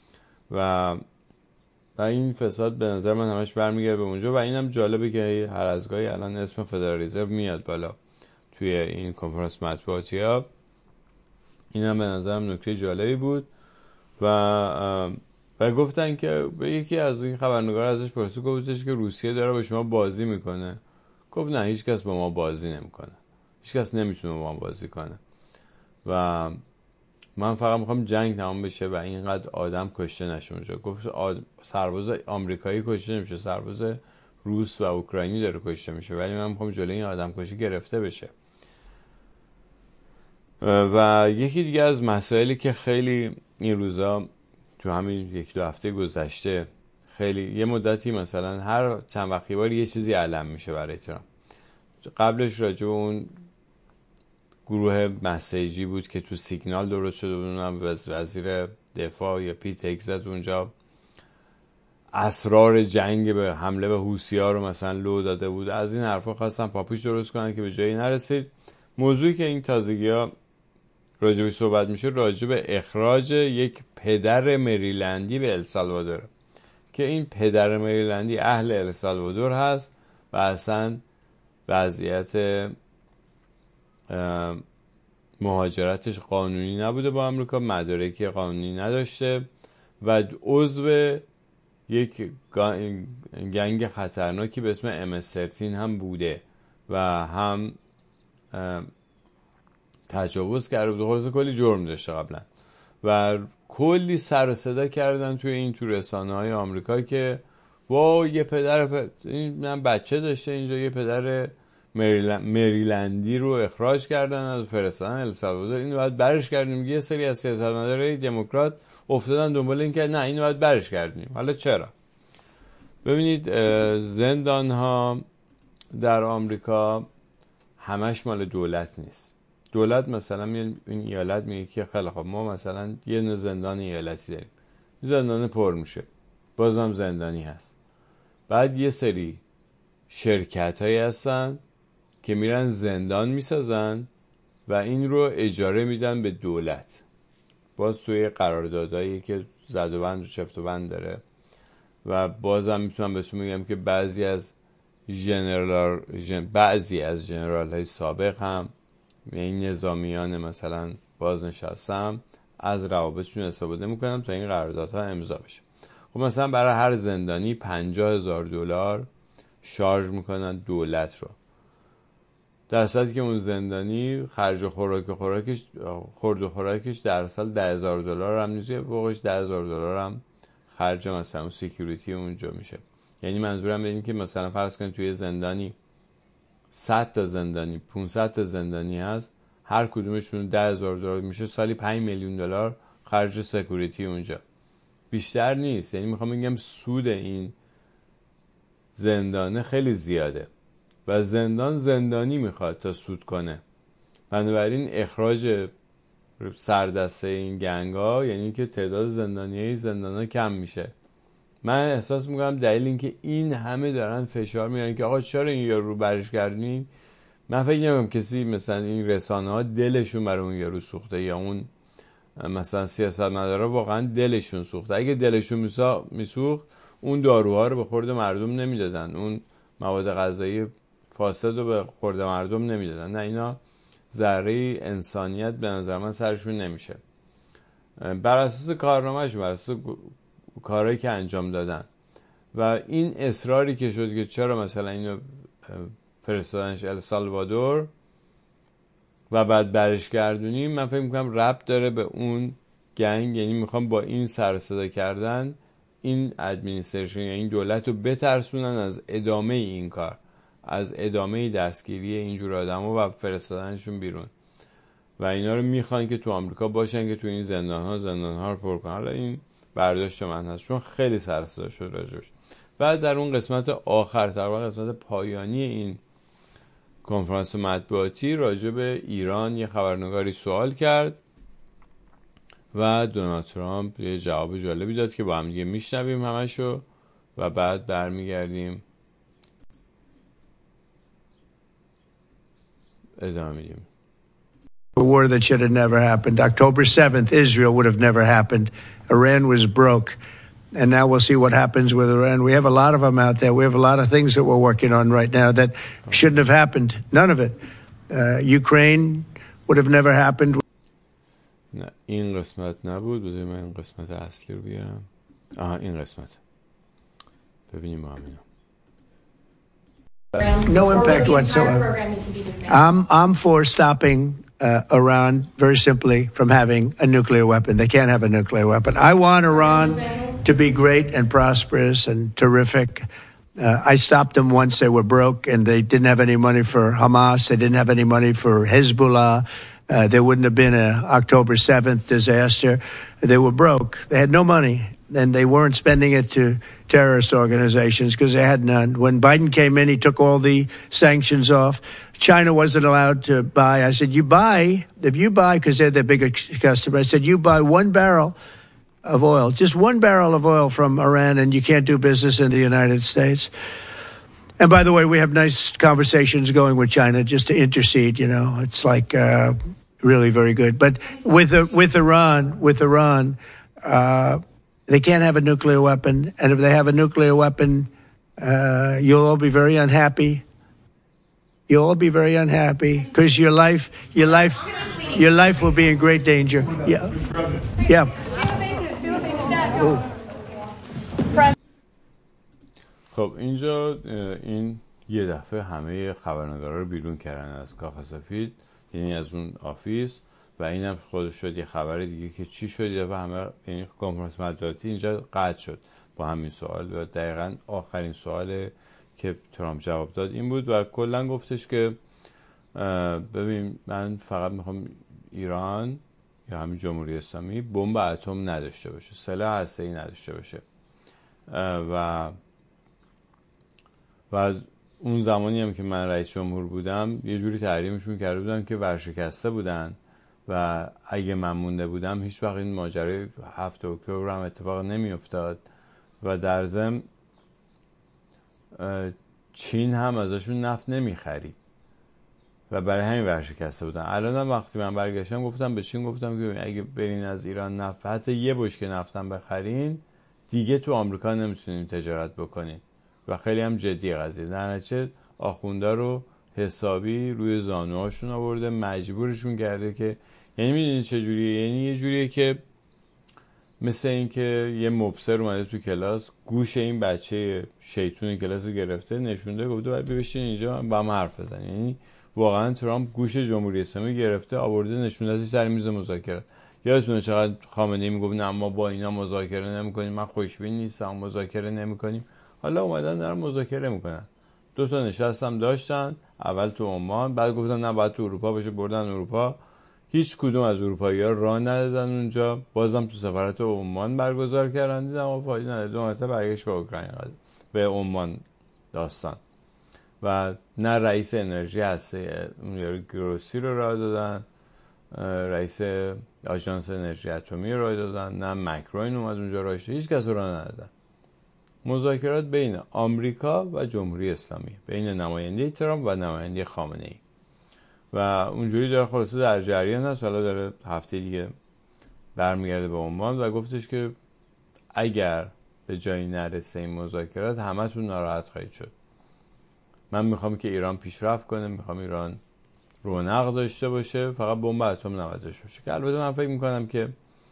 و این فساد به نظر من همش برمیگرده به اونجا. و اینم جالبه که هر از گاهی الان اسم فدرال رزرو میاد بالا توی این کنفرانس مطبوعاتی ها. اینم به نظرم نکته جالبی بود. و گفتن که به یکی از این خبرنگار ازش پرسید، گفتش که روسیه داره با شما بازی میکنه. گفت نه، هیچ کس با ما بازی نمیکنه، هیچ کس نمیتونه با ما بازی کنه و من فقط میخوام جنگ تمام بشه و اینقدر آدم کشته نشه اونجا. گفت سرباز آمریکایی کشته نمیشه، سرباز روس و اوکراینی داره کشته میشه، ولی من میخوام جلوی این آدم کشی گرفته بشه. و یکی دیگه از مسائلی که خیلی این روزا تو همین یک دو هفته گذشته خیلی یه مدتی مثلا هر چند وقتی بار یه چیزی علم میشه برای ترامپ. قبلش راجع به اون گروه مسیجی بود که تو سیگنال درست شده بود، وزیر دفاع یا پیت هگزت اونجا اسرار جنگ به حمله به حوثی‌ها رو مثلا لو داده بود. از این حرفا خواستن پاپوش درست کنن که به جایی نرسید. موضوعی که این تازگی‌ها راجبی صحبت میشه راجع به اخراج یک پدر مریلندی به السالوادور، که این پدر مریلندی اهل السالوادور هست و اصلا وضعیت مهاجرتش قانونی نبوده با آمریکا، مدارکی قانونی نداشته و عضو یک گنگ خطرناکی به اسم MS-13 هم بوده و هم تجاوز کرده بوده. خلاص کلی جرم داشته قبلا و کلی سر و صدا کردن توی رسانه‌های آمریکا که وای یه پدر من بچه داشته اینجا، یه پدر مریلندی رو اخراج کردن از فرستادن السالوادور، اینو باید برش کردیم. یه سری از سیاستمدارای دموکرات افتادن دنبال این که نه اینو باید برش کردیم. حالا چرا؟ ببینید زندان ها در آمریکا همش مال دولت نیست. دولت مثلا این ایالت میگه که خیلی خب ما مثلا یه زندان ایالتی داریم، زندان پر میشه، بازم زندانی هست. بعد یه سری شرکت هایی هستن که میرن زندان میسازن و این رو اجاره میدن به دولت، باز توی قراردادهایی که زد و بند و چفت و بند داره. و بازم میتونم بهتون میگم که بعضی از جنرال های سابق هم، یعنی نظامیان مثلا بازنشستم، از روابطشون استفاده میکنم تا این قراردادها امضا بشه. خب مثلا برای هر زندانی $50,000 شارژ میکنن دولت رو، در صورتی که اون زندانی خرج و خوراکش در سال $10,000 هم نیست، فوقش $10,000 هم خرج مثلا اون سکیوریتی اونجا میشه. یعنی منظورم اینه که مثلا فرض کنید توی زندانی 100 تا زندانی 500 تا زندانی هست، هر کدومشون $10,000 میشه، سالی $5 میلیون خرج سکیوریتی اونجا، بیشتر نیست. یعنی میخوام بگم سود این زندانه خیلی زیاده و زندانی میخواد تا سود کنه. بنابراین اخراج سردسته این گنگا یعنی که تعداد زندان‌ها کم میشه. من احساس میکنم دلیل این که این همه دارن فشار میارن که آقا چرا این یارو رو برش کردین، من فکر نمی‌کنم کسی مثلا این رسانه‌ها دلشون برای اون یارو سوخته یا اون مثلا سیاستمدارا واقعا دلشون سوخته. اگه دلشون میسوخت اون داروها رو به خورد مردم نمیدادن، اون مواد غذایی فاسد رو به خورد مردم نمیدادن. نه، اینا ذره انسانیت به نظر من سرشون نمیشه. بر اساس کارنامه‌شون، بر اساس کارهایی که انجام دادن و این اصراری که شد که چرا مثلا اینو فرستادنش السالوادور و بعد برش گردونیم، من فکر میکنم ربط داره به اون گنگ. یعنی میخوام با این سر و صدا کردن این ادمنستریشن یا این دولت رو بترسونن از ادامه این کار، از ادامه دستگیری اینجور آدم‌ها و فرستادنشون بیرون. و اینا رو میخوان که تو آمریکا باشن که تو این زندان‌ها رو پر کنن. حالا این برداشت من هست چون خیلی سر و صدا شد راجعش. بعد در اون قسمت آخر، در واقع قسمت پایانی این کنفرانس مطبوعاتی، راجع به ایران یه خبرنگاری سوال کرد و دونالد ترامپ یه جواب جالبی داد که با هم دیگه میشنویم همشو و بعد برمیگردیم ادامه میدیم. A war that should have never happened. October 7th, Israel would have never happened. Iran was broke. And now we'll see what happens with Iran. We have a lot of them out there. We have a lot of things that we're working on right now that shouldn't have happened. None of it. Ukraine would have never happened. نه این قسمت نبود. بذاری من این قسمت اصلی رو بیارم. این قسمت. ببینیم ما همینو. No impact whatsoever. I'm for stopping Iran, very simply, from having a nuclear weapon. They can't have a nuclear weapon. I want Iran to be great and prosperous and terrific. I stopped them once they were broke and they didn't have any money for Hamas. They didn't have any money for Hezbollah. there wouldn't have been an October 7th disaster. They were broke. They had no money, and they weren't spending it to terrorist organizations because they had none. When Biden came in, he took all the sanctions off. China wasn't allowed to buy. I said, if you buy, because they're the biggest customer, I said, you buy 1 barrel of oil, just 1 barrel of oil from Iran, and you can't do business in the United States. And by the way, we have nice conversations going with China just to intercede, It's like really very good. But with Iran, they can't have a nuclear weapon. And if they have a nuclear weapon, you'll all be very unhappy. You'll all be very unhappy because your life will be in great danger. Yeah. خب اینجا این یه دفعه همه خبرنگارا رو بیرون کردن از کاخ سفید، یعنی از اون آفیس، و اینم خودش شد یه خبر دیگه که چی شد. یه دفعه همه، یعنی کنفرانس مطبوعاتی اینجا قطع شد با همین سوال، و دقیقاً آخرین سوال که ترامپ جواب داد این بود و کلا گفتش که ببین من فقط میخوام ایران یا همین جمهوری اسلامی بمب اتم نداشته باشه، سلاح هسته‌ای نداشته باشه. و اون زمانی هم که من رئیس جمهور بودم یه جوری تحریمشون کرده بودم که ورشکسته بودن و اگه من مونده بودم هیچ وقت این ماجرای 7 اکتبر هم اتفاق نمی افتاد و در ضمن چین هم ازشون نفت نمی خرید و برای همین ورشکسته بودن. الان هم وقتی من برگشتم گفتم به چین، گفتم که اگه برین از ایران نفت، حتی یه بشکه نفتم بخرین، دیگه تو آمریکا نمیتونین تجارت بکنین و خیلی هم جدی قضیه. در نتیجه آخوندا رو حسابی روی زانوهاشون آورده، مجبورشون کرده که، یعنی میدونید چه جوریه؟ یعنی یه جوریه که مثل این که یه مبصر اومده تو کلاس، گوش این بچه شیطون کلاس رو گرفته نشونده، گفته باید بشین اینجا با هم حرف بزن. یعنی واقعا ترامپ گوش جمهوری اسلامی گرفته آورده نشونده سر میز مذاکرات. یادتونه چقدر خامنه‌ای میگفت نه ما با اینا مذاکره نمی‌کنیم، من خوشبین نیستم، مذاکره نمی‌کنیم. حالا اومدن دارن مذاکره میکنن. 2 تا نشست هم داشتن، اول تو عمان، بعد گفتن نه باید تو اروپا باشه، بردن اروپا. هیچ کدوم از اروپایی‌ها راه ندادن اونجا، بازم تو سفارت عمان برگزار کردن، دیدم اما فایده نداره، 2 مرتبه برگشت به اوکراین، به عمان داستان. و نه رئیس انرژی هسته اون گروسی رو راه دادن، رئیس آژانس انرژی اتمی رو راه دادن، نه مکروین اومد اونجا راهش، هیچ کس رو راه ندادن. مذاکرات بین آمریکا و جمهوری اسلامی، بین نماینده ترامپ و نماینده خامنه‌ای، و اونجوری داره خلاصه در جریان هست. حالا داره هفته دیگه برمیگرده به عمان و گفتش که اگر به جایی نرسه این مذاکرات همتون ناراحت خواهید شد. من میخوام که ایران پیشرفت کنه، میخوام ایران رونق داشته باشه، فقط بمب اتم نباید داشته باشه. که البته من فکر میکنم که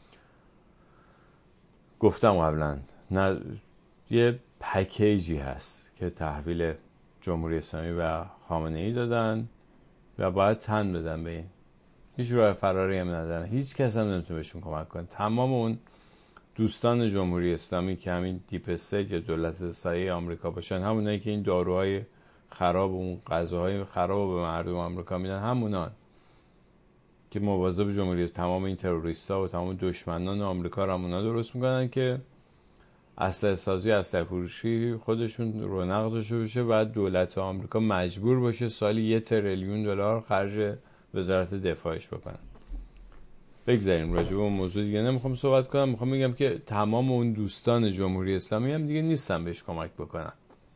گفتم قبلا، نه یه پکیجی هست که تحویل جمهوری اسلامی و خامنه‌ای دادن و باید تن بدن به این. هیچ راه فراری هم ندارن، هیچ کس هم نمیتونه بهشون کمک کنه. تمام اون دوستان جمهوری اسلامی که همین دیپ استیت یا دولت سایه آمریکا باشن، همونایی که این داروهای خراب و اون غذاهای خراب به مردم آمریکا میدن، همونان که مواظب جمهوری، تمام این تروریستا و تمام دشمنان آمریکا رو همونا درست میکنن که اسلحه سازی، اسلحه فروشی خودشون رونق داشته باشه و دولت آمریکا مجبور باشه سالی 1 تریلیون دلار خرج وزارت دفاعش بکنن. بگذاریم راجع به اون موضوع دیگه نمیخوام صحبت کنم. میخوام بگم که تمام اون دوستان جمهوری اسلامی هم دیگه نیستن بهش کمک بکنن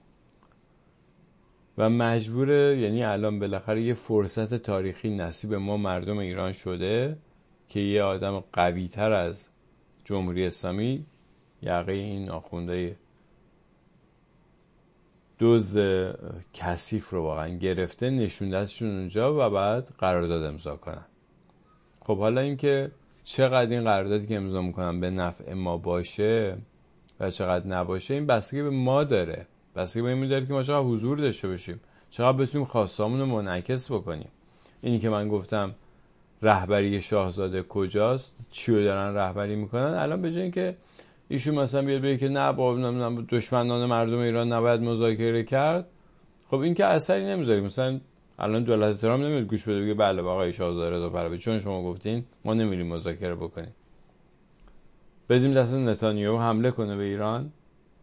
و مجبوره، یعنی الان بالاخره یه فرصت تاریخی نصیب ما مردم ایران شده که یه آدم قوی تر از جمهوری اسلامی یقه این آخونده دوز کثیف رو واقعا گرفته، نشوندهشون اونجا و بعد قرارداد امضا کنن. خب حالا این که چقدر این قراردادی که امضا میکنن به نفع ما باشه و چقدر نباشه، این بستگی به ما داره، بستگی به این داره که ما چقدر حضور داشته باشیم، چقدر بتونیم خواستامون رو منعکس بکنیم. اینی که من گفتم رهبری شاهزاده کجاست، چی رو دارن رهبری میکنن، الان به جای اینکه ایشون مثلا بیاد بگه که نه با دشمنان مردم ایران نباید مذاکره کرد، خب این که اثری نمیذاره. مثلا الان دولت ترامپ نمیاد گوش بده بگه بله آقای شاهزاده رضا پهلوی چون شما گفتین ما نمیریم مذاکره بکنیم. بدیم دست نتانیاهو حمله کنه به ایران.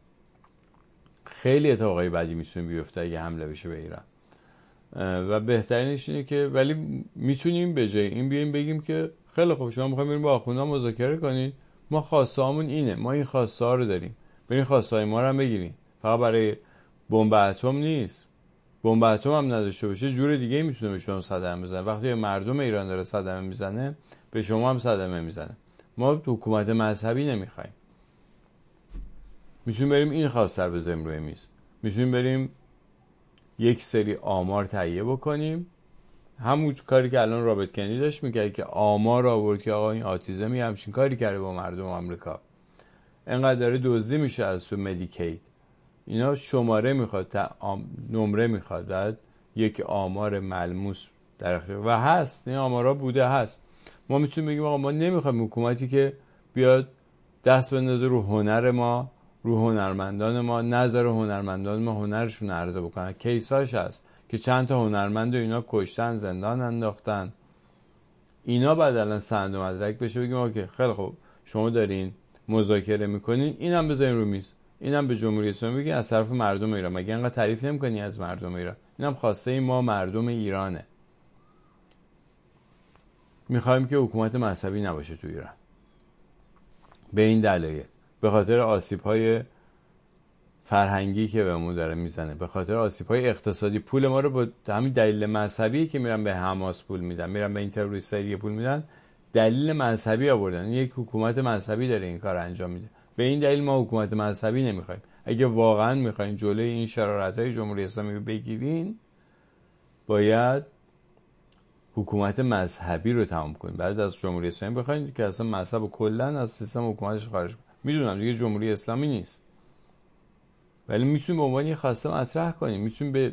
خیلی اتفاقای بدی میتونه بیفته اگه حمله بشه به ایران و بهترینش اینه که ولی میتونیم به جای این بیایم بگیم که خیلی خوب شما میخوایم بریم با آخوندها مذاکره کنین، ما خواسته هامون اینه، ما این خواسته ها رو داریم، برین خواسته های ما رو هم بگیرین. فقط برای بمب اتم نیست، بمب اتم هم نداشته باشه جور دیگه میتونه به شما صدمه بزنه. وقتی مردم ایران داره صدمه میزنه به شما هم صدمه میزنه. ما حکومت مذهبی نمیخوایم. میتونیم بریم این خواسته رو بذاریم روی میز، میتونیم بریم یک سری آمار تهیه بکنیم، همون کاری که الان رابرت کندی داشت میگه که آمار آورد که آقا این آتیزمی همچین کاری کرده با مردم آمریکا، اینقدر داره دزدی میشه از تو مدیکید، اینا شماره میخواد، نمره میخواد، بعد یک آمار ملموس در اختیار و هست، این آمارا بوده هست. ما میتونیم بگیم آقا ما نمیخوایم حکومتی که بیاد دست بندازه رو هنر ما، رو هنرمندان ما، نظر هنرمندان ما هنرشون عرضه بکنن. کیساش هست که چند تا هنرمند و اینا کشتن، زندان انداختن، اینا بعد الان سند و مدرک بشه بگیم اوکی خیلی خوب شما دارین مذاکره میکنین، اینم بذارین رو میز، اینم به جمهوری اسلامی بگین از طرف مردم ایران، مگه انقدر تعریف نمیکنی از مردم ایران؟ اینم خواسته ای ما مردم ایرانه، میخوایم که حکومت مذهبی نباشه تو ایران. به این دلایل، به خاطر آسیب‌های فرهنگی که بهمون داره میزنه، به خاطر آسیب‌های اقتصادی، پول ما رو با همین دلیل مذهبی که میرن به حماس پول میدن، میرن به این تروریست‌ها پول میدن، دلیل مذهبی آوردن. یک حکومت مذهبی داره این کار انجام میده. به این دلیل ما حکومت مذهبی نمیخوایم. اگه واقعا میخواین جلوی این شرارت‌های جمهوری اسلامی رو بگیرین، باید حکومت مذهبی رو تمام کنین. بعد از جمهوری اسلامی بخواین که اصلا مذهب و کلا از سیستم حکومتش خارج کنین. میدونم دیگه جمهوری اسلامی نیست، ولی میتونیم به عنوان یه خواسته مطرح کنیم. میتونیم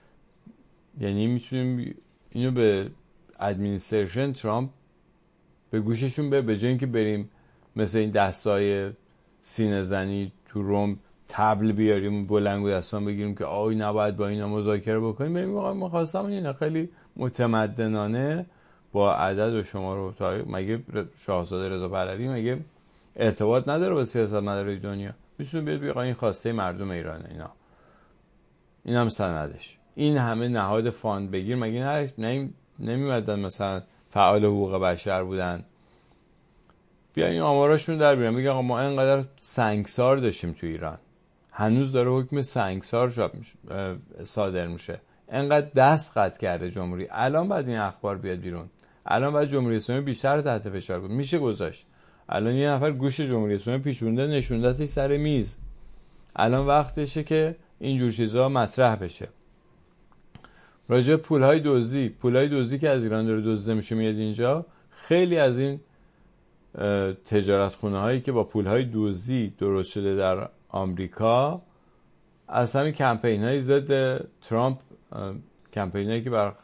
میتونیم اینو به ادمنستریشن ترامپ به گوششون به جای اینکه بریم مثل این دستای سینه زنی تو روم تبل بیاریم بلنگو دستان بگیریم که آی نباید با اینا مذاکره بکنیم، بریم ما خواستم اینا خیلی متمدنانه با عدد و شمار و تاریخ. مگه شاهزاده رضا پهلوی مگه ارتباط نداره با سیاست مدارای دنیا؟ میتونه بیاد بگه این خواسته مردم ایرانه، اینا این هم سندش، این همه نهاد فاند بگیر، مگه نمیمدن مثلا فعال حقوق بشر بودن بیا این آماراشون در بیارن بگن آقا ما اینقدر سنگسار داشتیم تو ایران، هنوز داره حکم سنگسار صادر میشه، اینقدر دست قطع کرده جمهوری. الان بعد این اخبار بیاد بیرون، الان بعد جمهوری اسلامی بیشتر تحت فشار بود، میشه گذاشت. الان یه نفر گوش جمهوری اسلامی پیچونده نشوندتش سر میز، الان وقتشه که اینجور چیزها مطرح بشه. راجع پولهای دزدی که از ایران داره دزدیده میشه میاد اینجا، خیلی از این تجارت خونه هایی که با پولهای دزدی درست شده در آمریکا از همین کمپین های ضد ترامپ، کمپین هایی که بر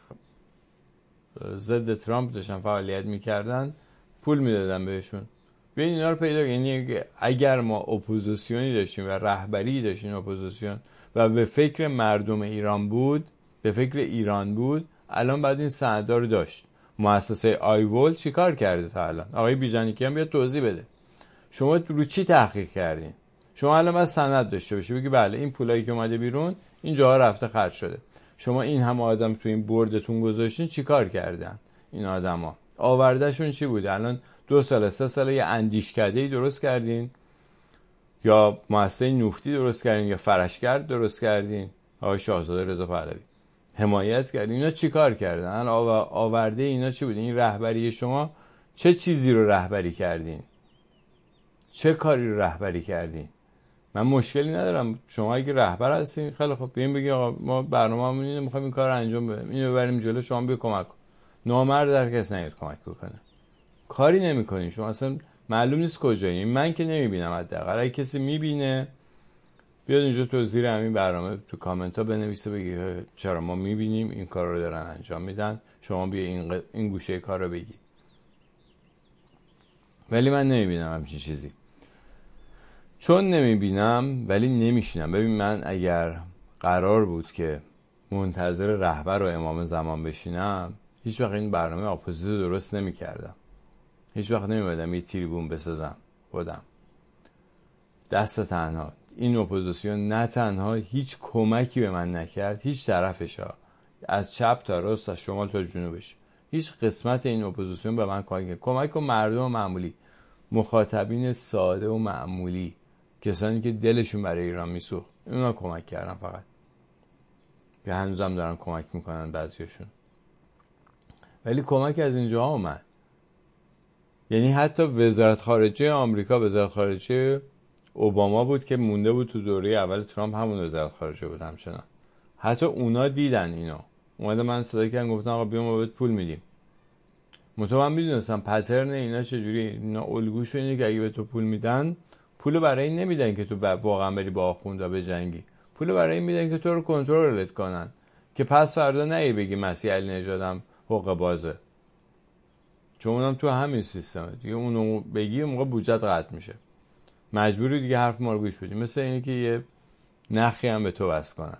ضد ترامپ داشتن فعالیت میکردن، پول میدادن بهشون. بیاین اینا رو پیدا کنید. یعنی اگر ما اپوزیسیونی داشتیم و رهبری داشتیم اپوزیسیون و به فکر مردم ایران بود، به فکر ایران بود، الان بعد این سندا رو داشت. مؤسسه آیوول چی کار کرده تا الان؟ آقای بیژنیکی هم بیاد توضیح بده. شما رو چی تحقیق کردین؟ شما الان باید سند داشته باشی بگی بله این پولایی که اومده بیرون این جاها رفته خرج شده. شما این همه آدم تو این بردتون گذاشتین چی کار کردن این آدما؟ آوردهشون چی بوده؟ الان 2 سال 3 سال یه اندیشکده‌ای درست کردین یا مؤسسه نفتی درست کردین یا فرشگرد درست کردین، آقای شاهزاده رضا پهلوی حمایت کردین. اینا چی کار کردن؟ آورده اینا چی بود؟ این رهبری شما چه چیزی رو رهبری کردین؟ چه کاری رو رهبری کردین؟ من مشکلی ندارم، شما اگه رهبر هستین خیلی خوب بیاین بگین آقا ما برنامه‌مون اینه، می‌خوایم این کارو انجام بدیم، اینو ببریم جلو، شما بیا کمک کن. نامرد در کس نیاد کمک بکنه، کاری نمی‌کنین شما، اصلا معلوم نیست کجایین. من که نمی‌بینم، حداقل اگه کسی می‌بینه بیاد اینجا تو زیر همین برنامه تو کامنت ها بنویسه بگی چرا ما می‌بینیم این کار رو دارن انجام میدن، شما بیا این گوشه کار رو بگی. ولی من نمی‌بینم همچین چیزی. چون نمی‌بینم ولی نمی‌شینم. ببین من اگر قرار بود که منتظر رهبر و امام زمان بشینم، هیچ وقت این برنامه اپوزیسیون درست نمی‌کردم. هیچ وقت نمی‌اومدم یه تریبون بسازم خودم دست تنها. این اپوزیسیون نه تنها هیچ کمکی به من نکرد، هیچ طرفشا، از چپ تا راست، از شمال تا جنوبش، هیچ قسمت این اپوزیسیون به من کمک و مردم معمولی، مخاطبین ساده و معمولی، کسانی که دلشون برای ایران میسوخت، اونا کمک کردن فقط. که هنوزم دارن کمک میکنن بعضیاشون. ولی کمک از اینجا اومد. یعنی حتی وزارت خارجه آمریکا، وزارت خارجه اوباما بود که مونده بود تو دوره اول ترامپ، همون وزارت خارجه بود همچنان. حتی اونا دیدن اینو، اومدن من صدا کردن گفتن آقا بیا ما بهت پول میدیم. من میدونستم پترن اینا چجوری، اینا الگوش اینه که اگه به تو پول میدن، پول برای این نمیدن که تو واقعا بری با آخوندا بجنگی، پول برای این میدن که تو رو کنترلت کنن، که پس فردا نهی بگی مسیح علی نژادم حقوق بازه، چون اونم تو همین سیستمه دیگه. اونو بگی موقع بودجت قطع میشه، مجبوری دیگه حرف ما رو گوش بدی. مثل اینه که یه نخی هم به تو وصل کنن.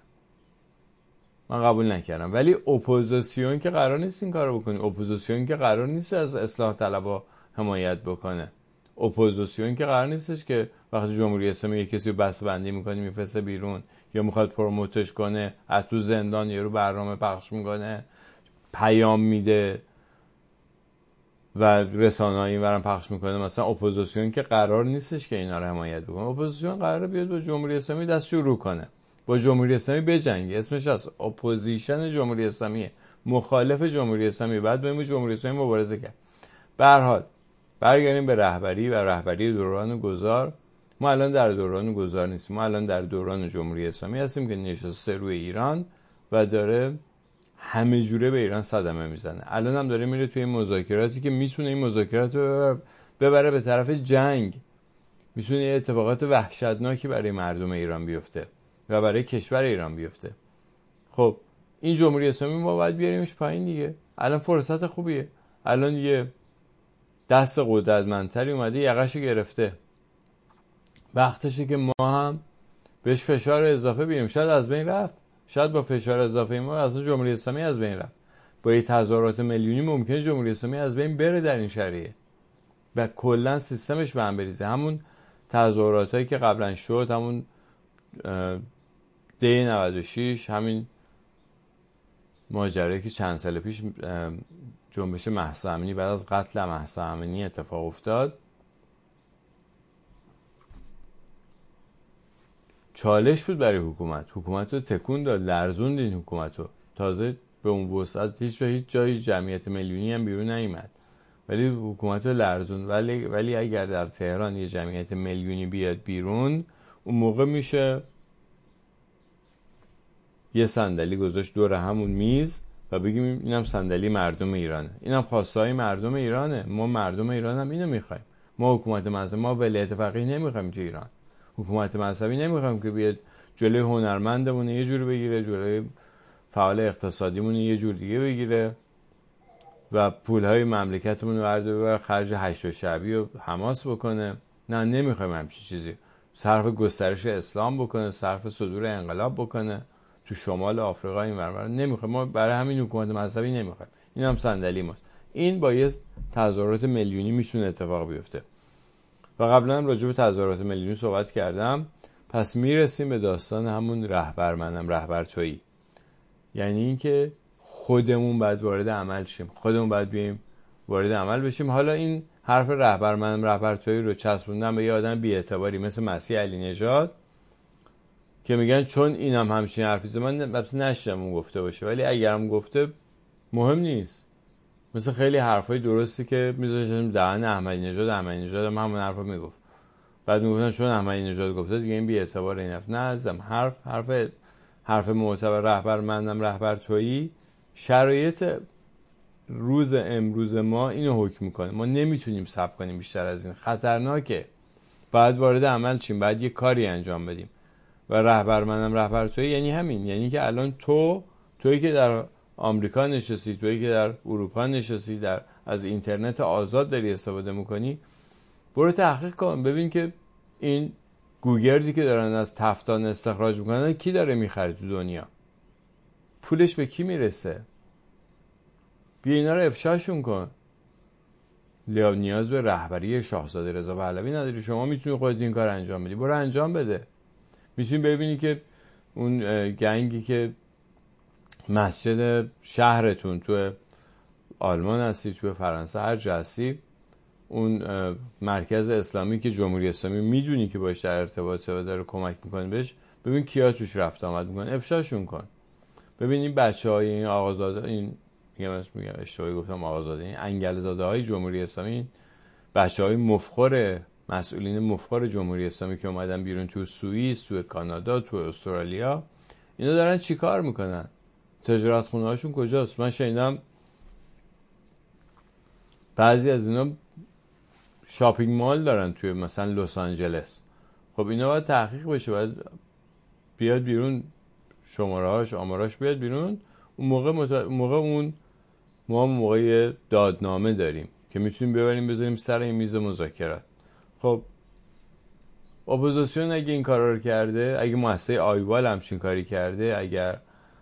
من قبول نکردم. ولی اپوزیسیون که قرار نیست این کارو بکنه. اپوزیسیون که قرار نیست از اصلاح طلبها حمایت بکنه. اپوزیسیون که قرار نیستش که وقتی جمهوری اسلامی یک کسی رو بسته میکنه میفرسته بیرون، یا میخواد پروموتش کنه، از تو زندان یا رو برنامه پخش میکنه، پیام میده و رسانه‌ای اینورم پخش میکنه. مثلا اپوزیسیون که قرار نیستش که اینا رو حمایت بکنه. اپوزیسیون قراره بیاد با جمهوری اسلامی دستشو رو کنه، با جمهوری اسلامی بجنگه. اسمش از اپوزیشن جمهوری اسلامی، مخالف جمهوری اسلامی. بعد با جمهوری اسلامی مبارزه کرد. به هر حال برگردیم به رهبری و رهبری دوران گذار. ما الان در دوران گذار نیستیم، ما الان در دوران جمهوری اسلامی هستیم که نشسته روی ایران و داره همه جوره به ایران صدمه میزنه. الان هم داره میره توی مذاکراتی که میتونه این مذاکرات رو ببره به طرف جنگ، میتونه اتفاقات وحشتناکی برای مردم ایران بیفته و برای کشور ایران بیفته. خب این جمهوری اسلامی ما باید بیاریمش پایین دیگه. الان فرصت خوبیه، الان یه دست قدرتمندتری اومده یقهشو گرفته، وقتشه که ما هم بهش فشار اضافه بیاریم. شاید از بین رفت، شاید با فشار اضافه ما اصلا جمهوری اسلامی از بین رفت. با یه تظاهرات میلیونی ممکنه جمهوری اسلامی از بین بره در این شرایط و کلا سیستمش به هم بریزه. همون تظاهراتایی که قبلا شد، همون دی 96، همین ماجرایی که چند سال پیش جنبش مهسا امینی بعد از قتل مهسا امینی اتفاق افتاد، چالش بود برای حکومت رو تکون داد، لرزوند این حکومت رو. تازه به اون وسعت هیچ جایی جمعیت میلیونی هم بیرون نیامد، ولی حکومت رو لرزوند. ولی اگر در تهران یه جمعیت میلیونی بیاد بیرون، اون موقع میشه یه صندلی گذاشت دور همون میز و بگیم اینم صندلی مردم ایرانه، اینم خواستای مردم ایرانه، ما مردم ایران هم اینو میخوایم. ما حکومت مذهبی، ما ولایت فقیه نمیخوایم تو ایران. حکومت مذهبی نمیخوایم که بیاد جلوی هنرمندمون یه جور بگیره، جلوی فعال اقتصادیمون یه جور دیگه بگیره و پولهای مملکتمون رو ببره خرج هشت شعبی و حماس بکنه. نه، نمیخوایم همچین چیزی. صرف گسترش اسلام بکنه، صرف صدور انقلاب بکنه تو شمال آفریقا این ور نمیخوایم. ما برای همین حکومت مذهبی نمیخوایم. این هم صندلی ماست. این با یه تظاهرات میلیونی میتونه اتفاق بیفته و قبلا هم راجع به تظاهرات میلیونی صحبت کردم. پس میرسیم به داستان همون رهبر تویی. یعنی اینکه خودمون باید وارد عمل شیم، خودمون باید بیایم وارد عمل بشیم. حالا این حرف رهبر تویی رو چسبوندن به یه آدم بی‌اعتباری مثل مسیح علی نژاد که میگن چون اینم همچین حرفی زده. من البته نشدم اون گفته باشه، ولی اگرم گفته مهم نیست. مثل خیلی حرفای درستی که میذاشتیم دهن احمدی نژاد هم همون حرفو میگفت، بعد میگفتن چون احمدی نژاد گفته دیگه این بی اعتبار این حرف. نه عزیزم، حرف معتبر رهبر تویی شرایط روز امروز ما اینو حکم میکنه. ما نمیتونیم صبر کنیم بیشتر از این، خطرناکه. باید وارد عمل شیم، باید یه کاری انجام بدیم. و رهبر تویی یعنی همین، یعنی که الان تویی که در آمریکا نشستی، تویی که در اروپا نشستی، از اینترنت آزاد داری استفاده میکنی، برو تحقیق کن ببین که این گوگردی که دارن از تفتان استخراج میکنن کی داره میخره تو دنیا. پولش به کی میرسه؟ بیا اینا رو افشاشون کن. نیاز به رهبری شاهزاده رضا پهلوی نداری. شما میتونی خودت این کار انجام بدی، برو انجام بده. میتونی ببینی که اون گنگی که مسجد شهرتون تو آلمان هستی، تو فرانسه، هر جا هستی، اون مرکز اسلامی که جمهوری اسلامی میدونی که باش در ارتباطه و داره کمک میکنه بهش، ببین کیا توش رفت آمد میکنن، افشاشون کن. ببین این بچهای این آقازاده، این میگم اشتباهی گفتم آقازاده، این انگلزاده های جمهوری اسلامی، بچهای مفخر مسئولین مفخر جمهوری اسلامی که اومدن بیرون تو سوئیس، تو کانادا، تو استرالیا، اینا دارن چیکار میکنن؟ تجارت خونه هاشون کجاست؟ من شنیدم بعضی از اینا شاپینگ مال دارن توی مثلا لس آنجلس. خب اینا باید تحقیق بشه، باید بیاد بیرون، شماره‌هاش، آماراش بیاد بیرون. اون موقع ما موقع دادنامه داریم که میتونیم ببریم بذاریم سر این میز مذاکرات. خب اپوزیسیون اگه این کارا رو کرده، اگه مؤسسه آیوال همچین کاری کرده، اگر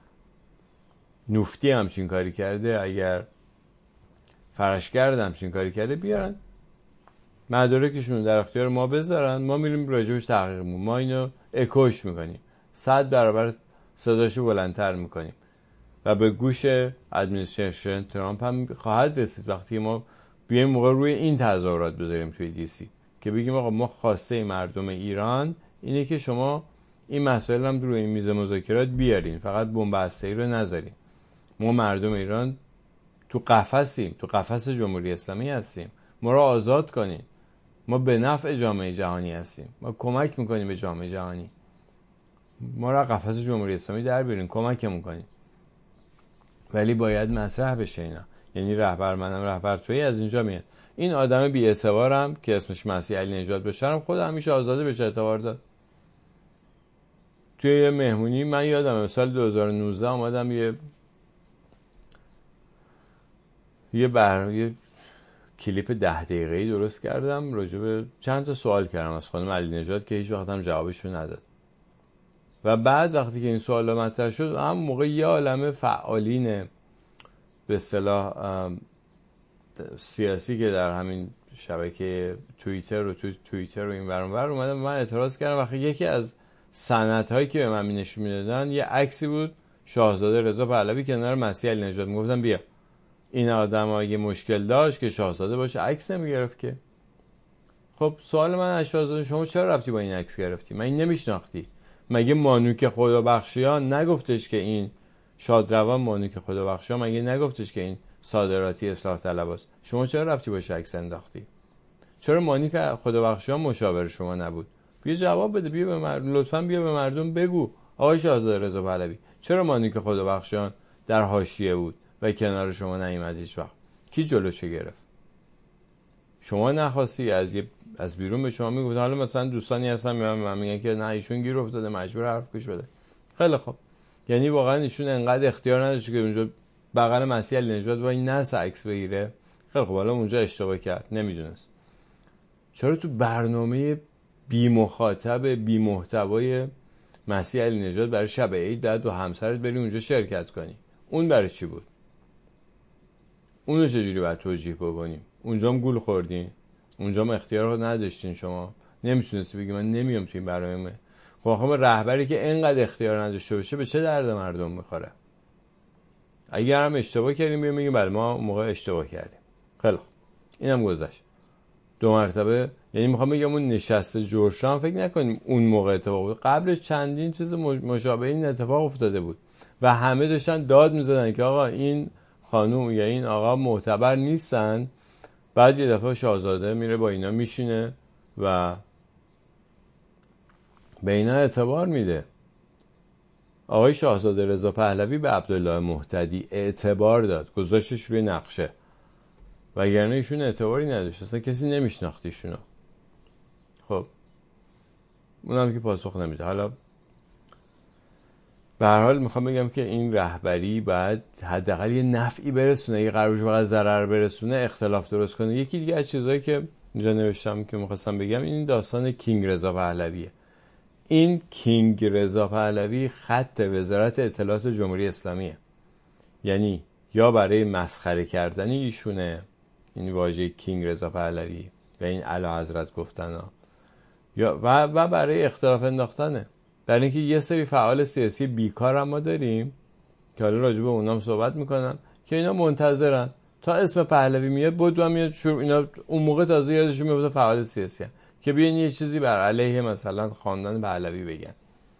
نفتی همچین کاری کرده، اگر فرشگرد همچین کاری کرده، بیارن مدارکشون در اختیار ما بذارن، ما میریم راجبش تحقیق میکنیم، ما اینو اکوش میکنیم، 100 برابر صداشو بلندتر میکنیم و به گوش ادمنستریشن ترامپ هم خواهد رسید وقتی ما بیایم موقع روی این تظاهرات بذاریم توی دی سی که بگیم آقا ما خواسته مردم ایران اینه که شما این مسائل هم روی این میز مذاکرات بیارین، فقط بمب هسته‌ای رو نذارین. ما مردم ایران تو قفسیم، تو قفس جمهوری اسلامی هستیم، ما رو آزاد کنین. ما به نفع جامعه جهانی هستیم، ما کمک میکنیم به جامعه جهانی، ما رو قفس جمهوری اسلامی در بیارین، کمکمون کنین. ولی باید مطرح بشه اینا. یعنی رهبر منم رهبر تویی از اینجا میاد. این آدم بی اعتبارم که اسمش مسیح علی نژاد بشه، خود همیشه آزاده بشه اعتبار داد. توی یه مهمونی من یادمه سال 2019 اومدم یه کلیپ 10 دقیقه‌ای درست کردم، راجع به چند تا سوال کردم از خانم علی نژاد که هیچ وقت هم جوابش رو نداد. و بعد وقتی که این سوال مطرح شد، هم موقع یه عالمه فعالین به اصطلاح سیاسی که در همین شبکه توییتر و این ور اون ور اومدن، من اعتراض کردم. وقتی یکی از سندهایی که به من نشون میدادن یه عکسی بود شاهزاده رضا پهلوی کنار مسیح علی نژاد. میگفتم بیا این آدم اگه مشکل داشت که شاهزاده باشه عکس نمیگرفت که. خب سوال من از شاهزاده، شما چرا رفتی با این عکس گرفتی؟ من این نمیشناختی؟ مگه مانوک خدابخشیان نگفتش که این شادروان مانوک خدابخشیان مگه نگفتش که این صادراتی اصلاح طلب است؟ شما چرا رفتی باشه عکس انداختی؟ چرا مانوک خدابخشیان مشاور شما نبود؟ بیا جواب بده، بیا به مردم، لطفاً بیا به مردم بگو آقای شاهزاده رضا پهلوی چرا مانوک خدابخشیان در حاشیه بود و کنار شما نیامد هیچ وقت؟ کی جلوشو گرفت؟ شما نخواستی؟ از بیرون به شما میگفت. حالا مثلا دوستانی هستن من میگن که نه ایشون گیر افتاده مجبور حرف گوش بده. خیلی خوب، یعنی واقعا ایشون انقدر اختیار نداشت که اونجا بغل مسیح علی نژاد وای نس عکس بگیره. خیلی خوب، حالا اونجا اشتباه کرد، نمیدونست. چرا تو برنامه بی مخاطب بی محتوای مسیح علی نژاد برای شب عید داد و همسرت بری اونجا شرکت کنی؟ اون برای چی بود؟ اونو چجوری باید توجیه بکنیم؟ اونجا هم گول خوردین، اونجا هم اختیار رو نداشتین، شما نمیتونستی بگی من نمیام توی این برنامه. خب آخه رهبری که اینقدر اختیار نداشته باشه به چه درد مردم میخوره؟ اگر هم اشتباه کردیم میگیم بله ما موقع اشتباه کردیم. خیلی خوب، اینم گذشت. 2 مرتبه، یعنی میخوام بگم اون نشست جورشان فکر نکنیم اون موقع اتفاق بود، قبلش چندین چیز مشابه این اتفاق افتاده بود و همه داشتن داد میزدن که آقا این خانوم یا این آقا معتبر نیستن. بعد یه دفعه شاهزاده میره با اینا میشینه و به اینا اعتبار میده. آقای شاهزاده رضا پهلوی به عبدالله مهتدی اعتبار داد، گذاشتش روی نقشه، وگرنه ایشون اعتباری نداشت، اصلا کسی نمیشناخت ایشونو. خب اونم که پاسخ نمیده. حالا به هر حال میخوام بگم که این رهبری باید حداقل یه نفعی برسونه، اگه قرارش فقط ضرر برسونه اختلاف درست کنه. یکی دیگه از چیزایی که اینجا نوشتم که میخواستم بگم این داستان کینگ رضا پهلویه. این کینگ رضا پهلوی خط وزارت اطلاعات جمهوری اسلامیه، یعنی یا برای مسخره کردن ایشونه، این واژه کینگ رضا پهلوی و این اعلیحضرت گفتن ها، یا و برای اختلاف انداختنه. برای اینکه یه سری فعال سیاسی بیکار هم ما داریم که حالا راجع به اونام صحبت میکنم که اینا منتظرن تا اسم پهلوی میاد بدو میاد اینا اون موقع تازه یادشون میفته فعال سیاسی هم. که بیان یه چیزی بر علیه مثلا خاندان پهلوی بگن.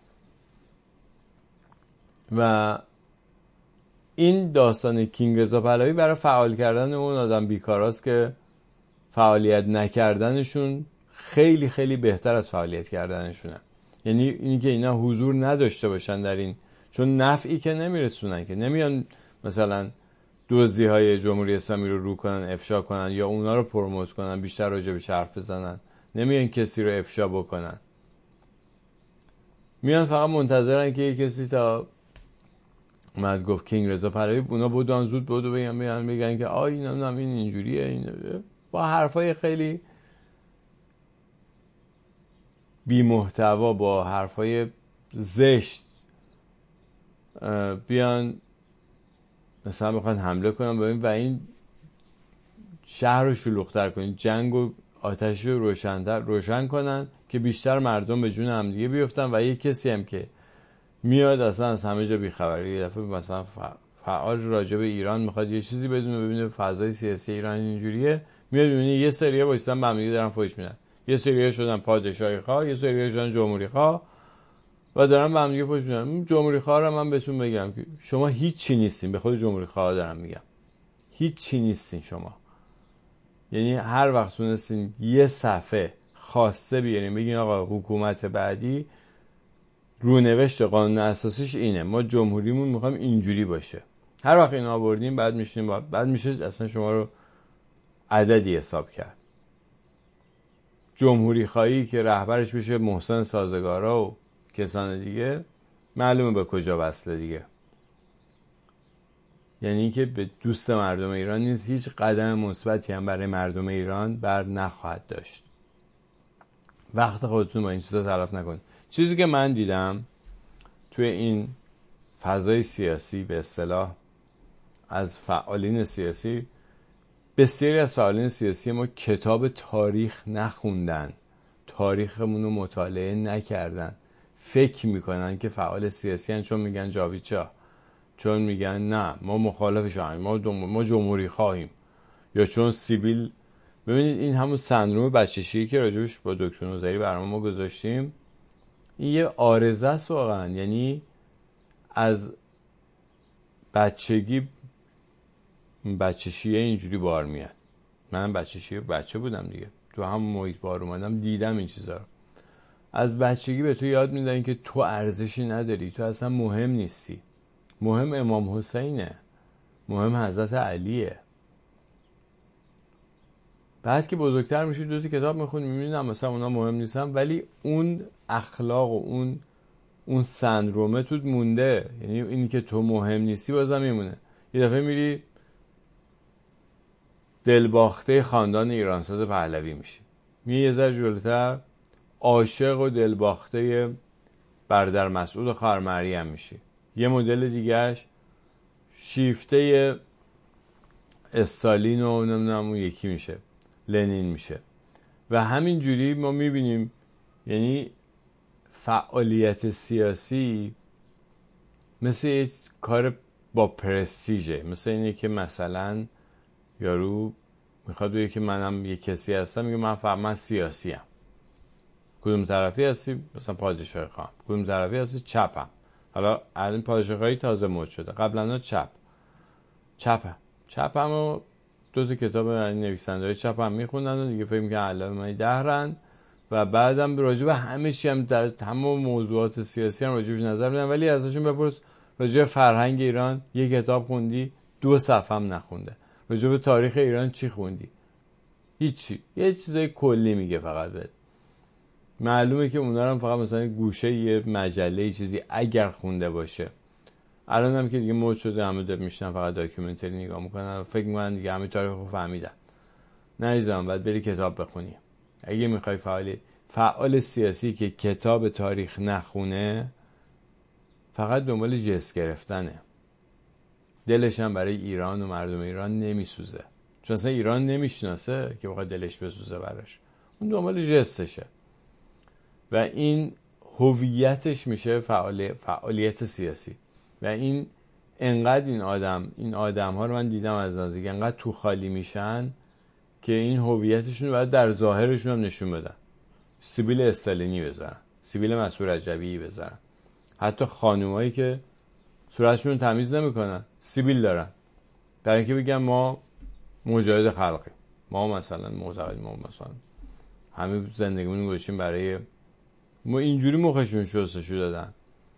و این داستان کینگ رضا پهلوی برای فعال کردن اون آدم بیکاراست که فعالیت نکردنشون خیلی خیلی بهتر از فعالیت کردنشونه. یعنی اینی که اینا حضور نداشته باشن در این، چون نفعی که نمیرسونن، که نمیان مثلا دزدی‌های جمهوری اسلامی رو کنن، افشا کنن یا اونا رو پروموت کنن، بیشتر راجع بهش حرف بزنن، نمیان کسی رو افشا بکنن، میان فقط منتظرن که یه کسی تا اومد گفت کینگ رضا پهلوی، اونا بودن زود بودو بگن که اینا این اینجوریه، این با حرفای خیلی بی محتوا، با حرفای زشت بیان مثلا بخوان حمله کنن و این شهر رو شلوغ‌تر کنن، جنگ و آتش رو روشن کنن که بیشتر مردم به جون همدیگه بیفتن. و یه کسی هم که میاد اصلا از همه جا بیخبری، یه دفعه مثلا فعال راجع به ایران میخواد یه چیزی بدونه، ببینه فضای سیاسی ایران اینجوریه، میاد میبینه یه سریه وایسادن به هم دیگه دارن فوش میدن، یه سریه شدن پادشاهی خواه، یه سریه شدن جمهوری خواه و دارن به هم دیگه فوش میدن. جمهوری خواه رو من بهتون بگم که شما هیچ چی نیستین، به خود جمهوری خواه دارم میگم، هیچ چی نیستین شما. یعنی هر وقت تونستین یه صفحه خاصه بیارین بگین آقا حکومت بعدی رونوشت قانون اساسیش اینه، ما جمهوریمون میخوایم اینجوری باشه، هر وقت اینو آوردیم بعد میشه اصلا شما رو عددی حساب کرد. جمهوری خواهی که رهبرش بشه محسن سازگارا و کسان دیگه، معلومه به کجا وصله دیگه. یعنی که به دوست مردم ایران نیست، هیچ قدم مثبتی هم برای مردم ایران بر نخواهد داشت. وقت خودتون با این چیزا تلف نکنید. چیزی که من دیدم توی این فضای سیاسی، به اصطلاح از فعالین سیاسی، بسیاری از فعالین سیاسی ما کتاب تاریخ نخوندن، تاریخمون رو مطالعه نکردن، فکر میکنن که فعال سیاسی هن چون میگن جاوید شاه، چون میگن نه ما مخالف شاهیم، ما جمهوری خواهیم، یا چون سیبیل. ببینید این همون سندروم بچه‌شی که راجبش با دکتر نوذری برنامه ما گذاشتیم، این یه عارضه است واقعا. یعنی از بچگی بچه‌شیه اینجوری بار میاد. منم بچه بودم دیگه، تو هم محیط بار اومدم، دیدم این چیزا رو. از بچگی به تو یاد میدن که تو ارزشی نداری، تو اصلا مهم نیستی، مهم امام حسینه، مهم حضرت علیه. بعد که بزرگتر میشی دو تا کتاب میخونی میبینی مثلا اونا مهم نیستن، ولی اون اخلاق و اون سندرومه توت مونده. یعنی اینی که تو مهم نیستی بازم میمونه. یه دفعه میری دلباخته خاندان ایرانساز پهلوی میشی، یه ذره جلوتر عاشق و دلباخته برادر مسعود و خواهر مریم میشی، یه مدل دیگهش شیفته استالین و نمیدونم اون یکی میشه، لنین میشه. و همین جوری ما میبینیم. یعنی فعالیت سیاسی مثل یک کار با پرستیژه، مثل اینه که مثلا یارو میخواد بگه که منم یه کسی هستم، میگه من سیاسی ام. کدوم طرفی هستی؟ مثلا پادشاهی خواهم. کدوم طرفی هستی؟ چپم. حالا الان پادشاهی تازه مد شده، قبلا چپم و دو تا کتاب نویسنده‌های چپم میخوندن و دیگه فکر می‌کردن علامه من دهرن و بعدم راجع به همه چی هم در تمام موضوعات سیاسی هم راجع بهش نظر میدن. ولی ازشون بپرس راجع به فرهنگ ایران یک کتاب خوندی؟ 2 صفحه هم نخونده. راجع به تاریخ ایران چی خوندی؟ هیچی. یه چیزای کلی میگه فقط بهت. معلومه که اونا هم فقط مثلا گوشه یه مجله چیزی اگر خونده باشه. الان هم که دیگه مود شده همه دارن میشنن فقط داکیومنتری نگاه میکنن، فکر میکنن دیگه همه تاریخ رو فهمیدن. نه عزیزم، باید بری کتاب بخونی. اگه میخوای فعال سیاسی که کتاب تاریخ نخونه فقط دنبال جس گرفتنه، دلش هم برای ایران و مردم ایران نمیسوزه، چون اصلا ایران نمیشناسه که بخواد دلش بسوزه براش، اون دنبال جستشه و این هویتش میشه فعالیت سیاسی. و این انقدر این آدم ها رو من دیدم از نزدیک، انقدر تو خالی میشن که این هویتشون رو باید در ظاهرشون هم نشون بدن. سیبیل استالینی بذارن، سیبیل مسعود رجبی بذارن، حتی خانومایی که صورتشون رو تمیز نمیکنن سیبیل دارن، برای اینکه بگن ما مجاهد خلقیم، ما مثلا معتقدیم، ما مثلا همه زندگیمون گذاشتیم برای ما. اینجوری مخشون شستشو دادن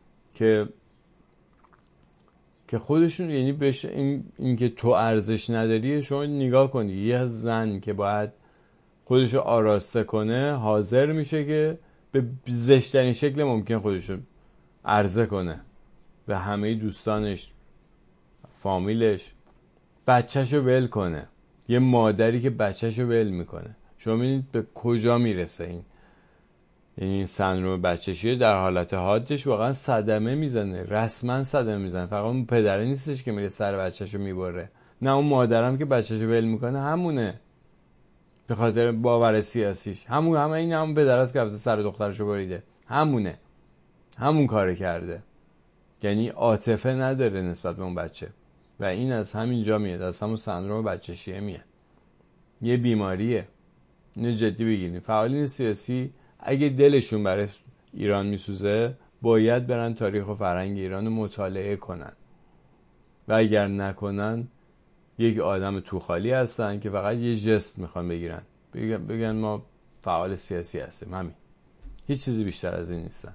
که خودشون، یعنی بهش این که تو ارزش نداری. شما نگاه کنید یه زن که باید خودشو آراسته کنه حاضر میشه که به زشترین شکل ممکن خودشو عرضه کنه به همه دوستانش، فامیلش، بچهشو ول کنه. یه مادری که بچهشو ول میکنه، شما میبینید به کجا میرسه این. یعنی این سندروم بچه‌شی در حالت حادش واقعا صدمه میزنه، رسما صدمه میزنه. فقط اون پدره نیستش که میره سر بچه‌شو میبره، نه اون مادرم که بچه‌شو ول میکنه همونه، به خاطر باور سیاسیش. همون پدر است که رفته سر دخترشو بریده، همونه، همون کارو کرده. یعنی عاطفه نداره نسبت به اون بچه و این از همینجا میاد، از همون سندروم بچه‌شیه میاد. یه بیماریه، اینو جدی بگیرید. فعالین سیاسی اگه دلشون برای ایران میسوزه باید برن تاریخ و فرهنگ ایران رو مطالعه کنن و اگر نکنن یک آدم توخالی هستن که فقط یه جست میخوان بگیرن، بگن ما فعال سیاسی هستیم، همین، هیچ چیزی بیشتر از این نیستن.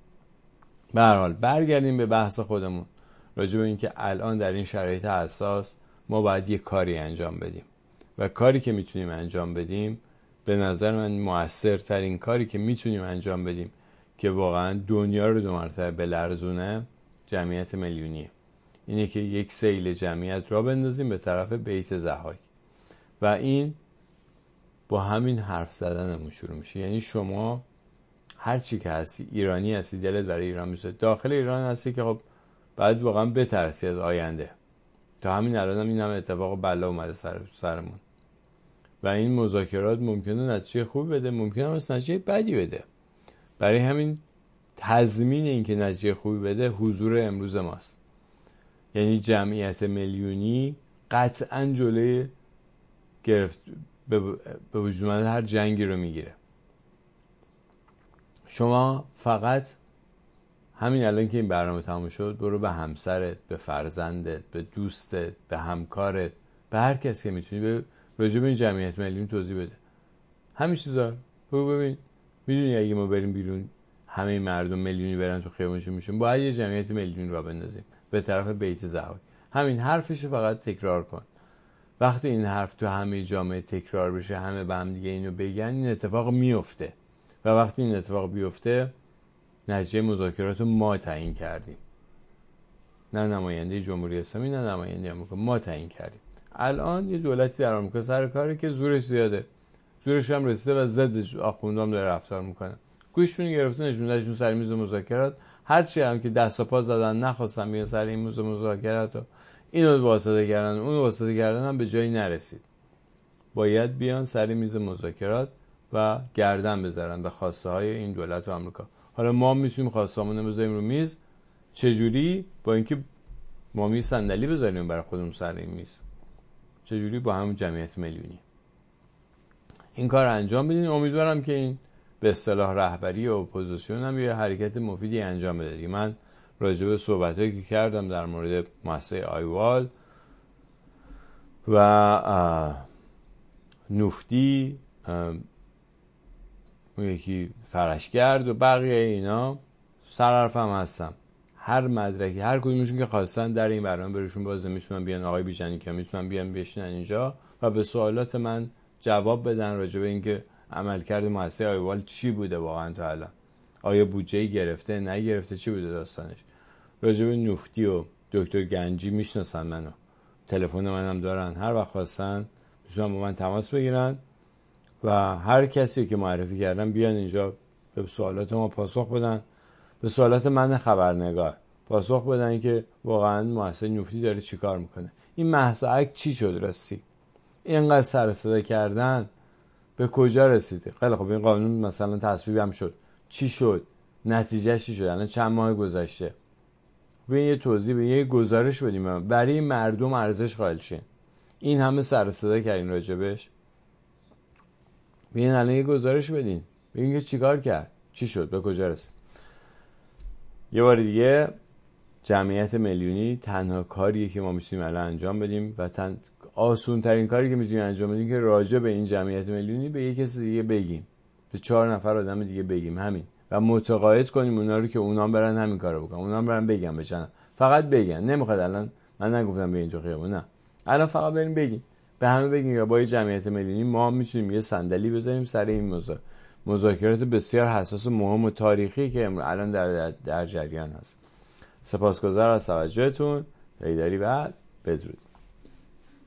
به هر حال برگردیم به بحث خودمون راجع به این که الان در این شرایط حساس ما باید یه کاری انجام بدیم و کاری که میتونیم انجام بدیم، به نظر من مؤثرترین کاری که میتونیم انجام بدیم که واقعا دنیا رو 2 مرتبه بلرزونه، جمعیت میلیونیه. اینه که یک سیل جمعیت را بندازیم به طرف بیت ضحاک و این با همین حرف زدنمون شروع میشه. یعنی شما هر چی که هستی، ایرانی هستی، دلت برای ایران میسوزه، داخل ایران هستی که خب باید واقعا بترسی از آینده. تا همین الان این هم اتفاق بلا اومده سرمون و این مذاکرات ممکنه نتیجه خوب بده، ممکنه هم نتیجه بدی بده. برای همین تضمین این که نتیجه خوبی بده حضور امروز ماست. یعنی جمعیت میلیونی قطعا جلوی گرفت به وجود اومدن هر جنگی رو میگیره. شما فقط همین الان که این برنامه تموم شد برو به همسرت، به فرزندت، به دوستت، به همکارت، به هر کسی که میتونی راجع به این جمعیت میلیون توضیح بده. همین چیزا رو ببین. میدونی اگه ما بریم بیرون همه مردم میلیونی برن تو خیابونشون میشن، باید یه جمعیت میلیونی را بندازیم به طرف بیت ضحاک. همین حرفشو فقط تکرار کن. وقتی این حرف تو همه جامعه تکرار بشه، همه به هم دیگه اینو بگن، این اتفاق میفته و وقتی این اتفاق بیفته نتیجه مذاکرات رو ما تعیین کردیم، نه نماینده جمهوری اسلامی، نه نماینده آمریکا، ما تعیین کردیم. الان یه دولتی در آمریکا سر کاره که زورش زیاده، زورش هم رسیده و ضد آخوندام داره رفتار میکنه. گوششون گرفته نشوندهشون سر میز مذاکرات. هرچی هم که دست و پا زدن نخواستن بیان سر این میز مذاکرات و اینو واسطه کردن اون واسطه کردن هم به جایی نرسید. باید بیان سر میز مذاکرات و گردن بذارن به خواسته های این دولت و آمریکا. حالا ما میتونیم خواستامون رو بذاریم رو میز، چجوری؟ با اینکه ما می صندلی بذاریم برای خودمون سر این میز. چجوری؟ با همون جمعیت میلیونی این کار انجام بدین. امیدوارم که این به اصطلاح رهبری و اپوزیسیون هم یه حرکت مفیدی انجام بده. من راجع به صحبتایی که کردم در مورد مؤسسه آیوال و نفتی، اون یکی فرشگرد و بقیه اینا سرحرفم هستم. هر مدرکی هر کدومشون که خواستن در این برنامه برشون بازه، میتونن بیان آقای بیژنی که میتونن بیان بشینن اینجا و به سوالات من جواب بدن راجع به اینکه عملکرد مؤسسه آیوال چی بوده واقعا تا الان، آیا بودجه گرفته نگرفته، چی بوده داستانش. راجع به نفتی و دکتر گنجی میشناسن منو، تلفن منم دارن، هر وقت خواستن میتونن با من تماس بگیرن و هر کسی که معرفی کردن بیان اینجا به سوالات ما پاسخ بدن، به سوالات من خبرنگار پاسخ بدن که واقعا مؤسسه نفتی داره چی کار میکنه. این محض چی شد راستی؟ اینقدر سر صدا کردن به کجا رسیده؟ خیلی خب این قانون مثلا تصویب هم شد، چی شد؟ نتیجهش چی شد؟ الان چند ماه گذشته. به یه توضیح، به یه گزارش بدیم برای مردم ارزش قائل شین. این همه سر صدا کردین راجبش، بیاین الان یه گزارش بدین، ببین که چیکار کرد، چی شد، به کجا رسید. یه بار دیگه جمعیت میلیونی تنها کاریه که ما میتونیم الان انجام بدیم و آسون ترین کاری که میتونیم انجام بدیم که راجع به این جمعیت میلیونی به یک کسی دیگه بگیم، به 4 نفر آدم دیگه بگیم، همین، و متقاعد کنیم اونا رو که اونا برن همین کارو بکنن، اونا برن بگن بچن، فقط بگن. نمیخواد الان من نگفتم به این تو خیابون، نه، الان فقط بریم بگیم، به همه بگیم که با جمعیت میلیونی ما میتونیم یه صندلی بذاریم سر این مذاکرات بسیار حساس و مهم و تاریخی که الان در جریان هست. سپاسگزارم از توجهتون. ایداری بعد بدرود.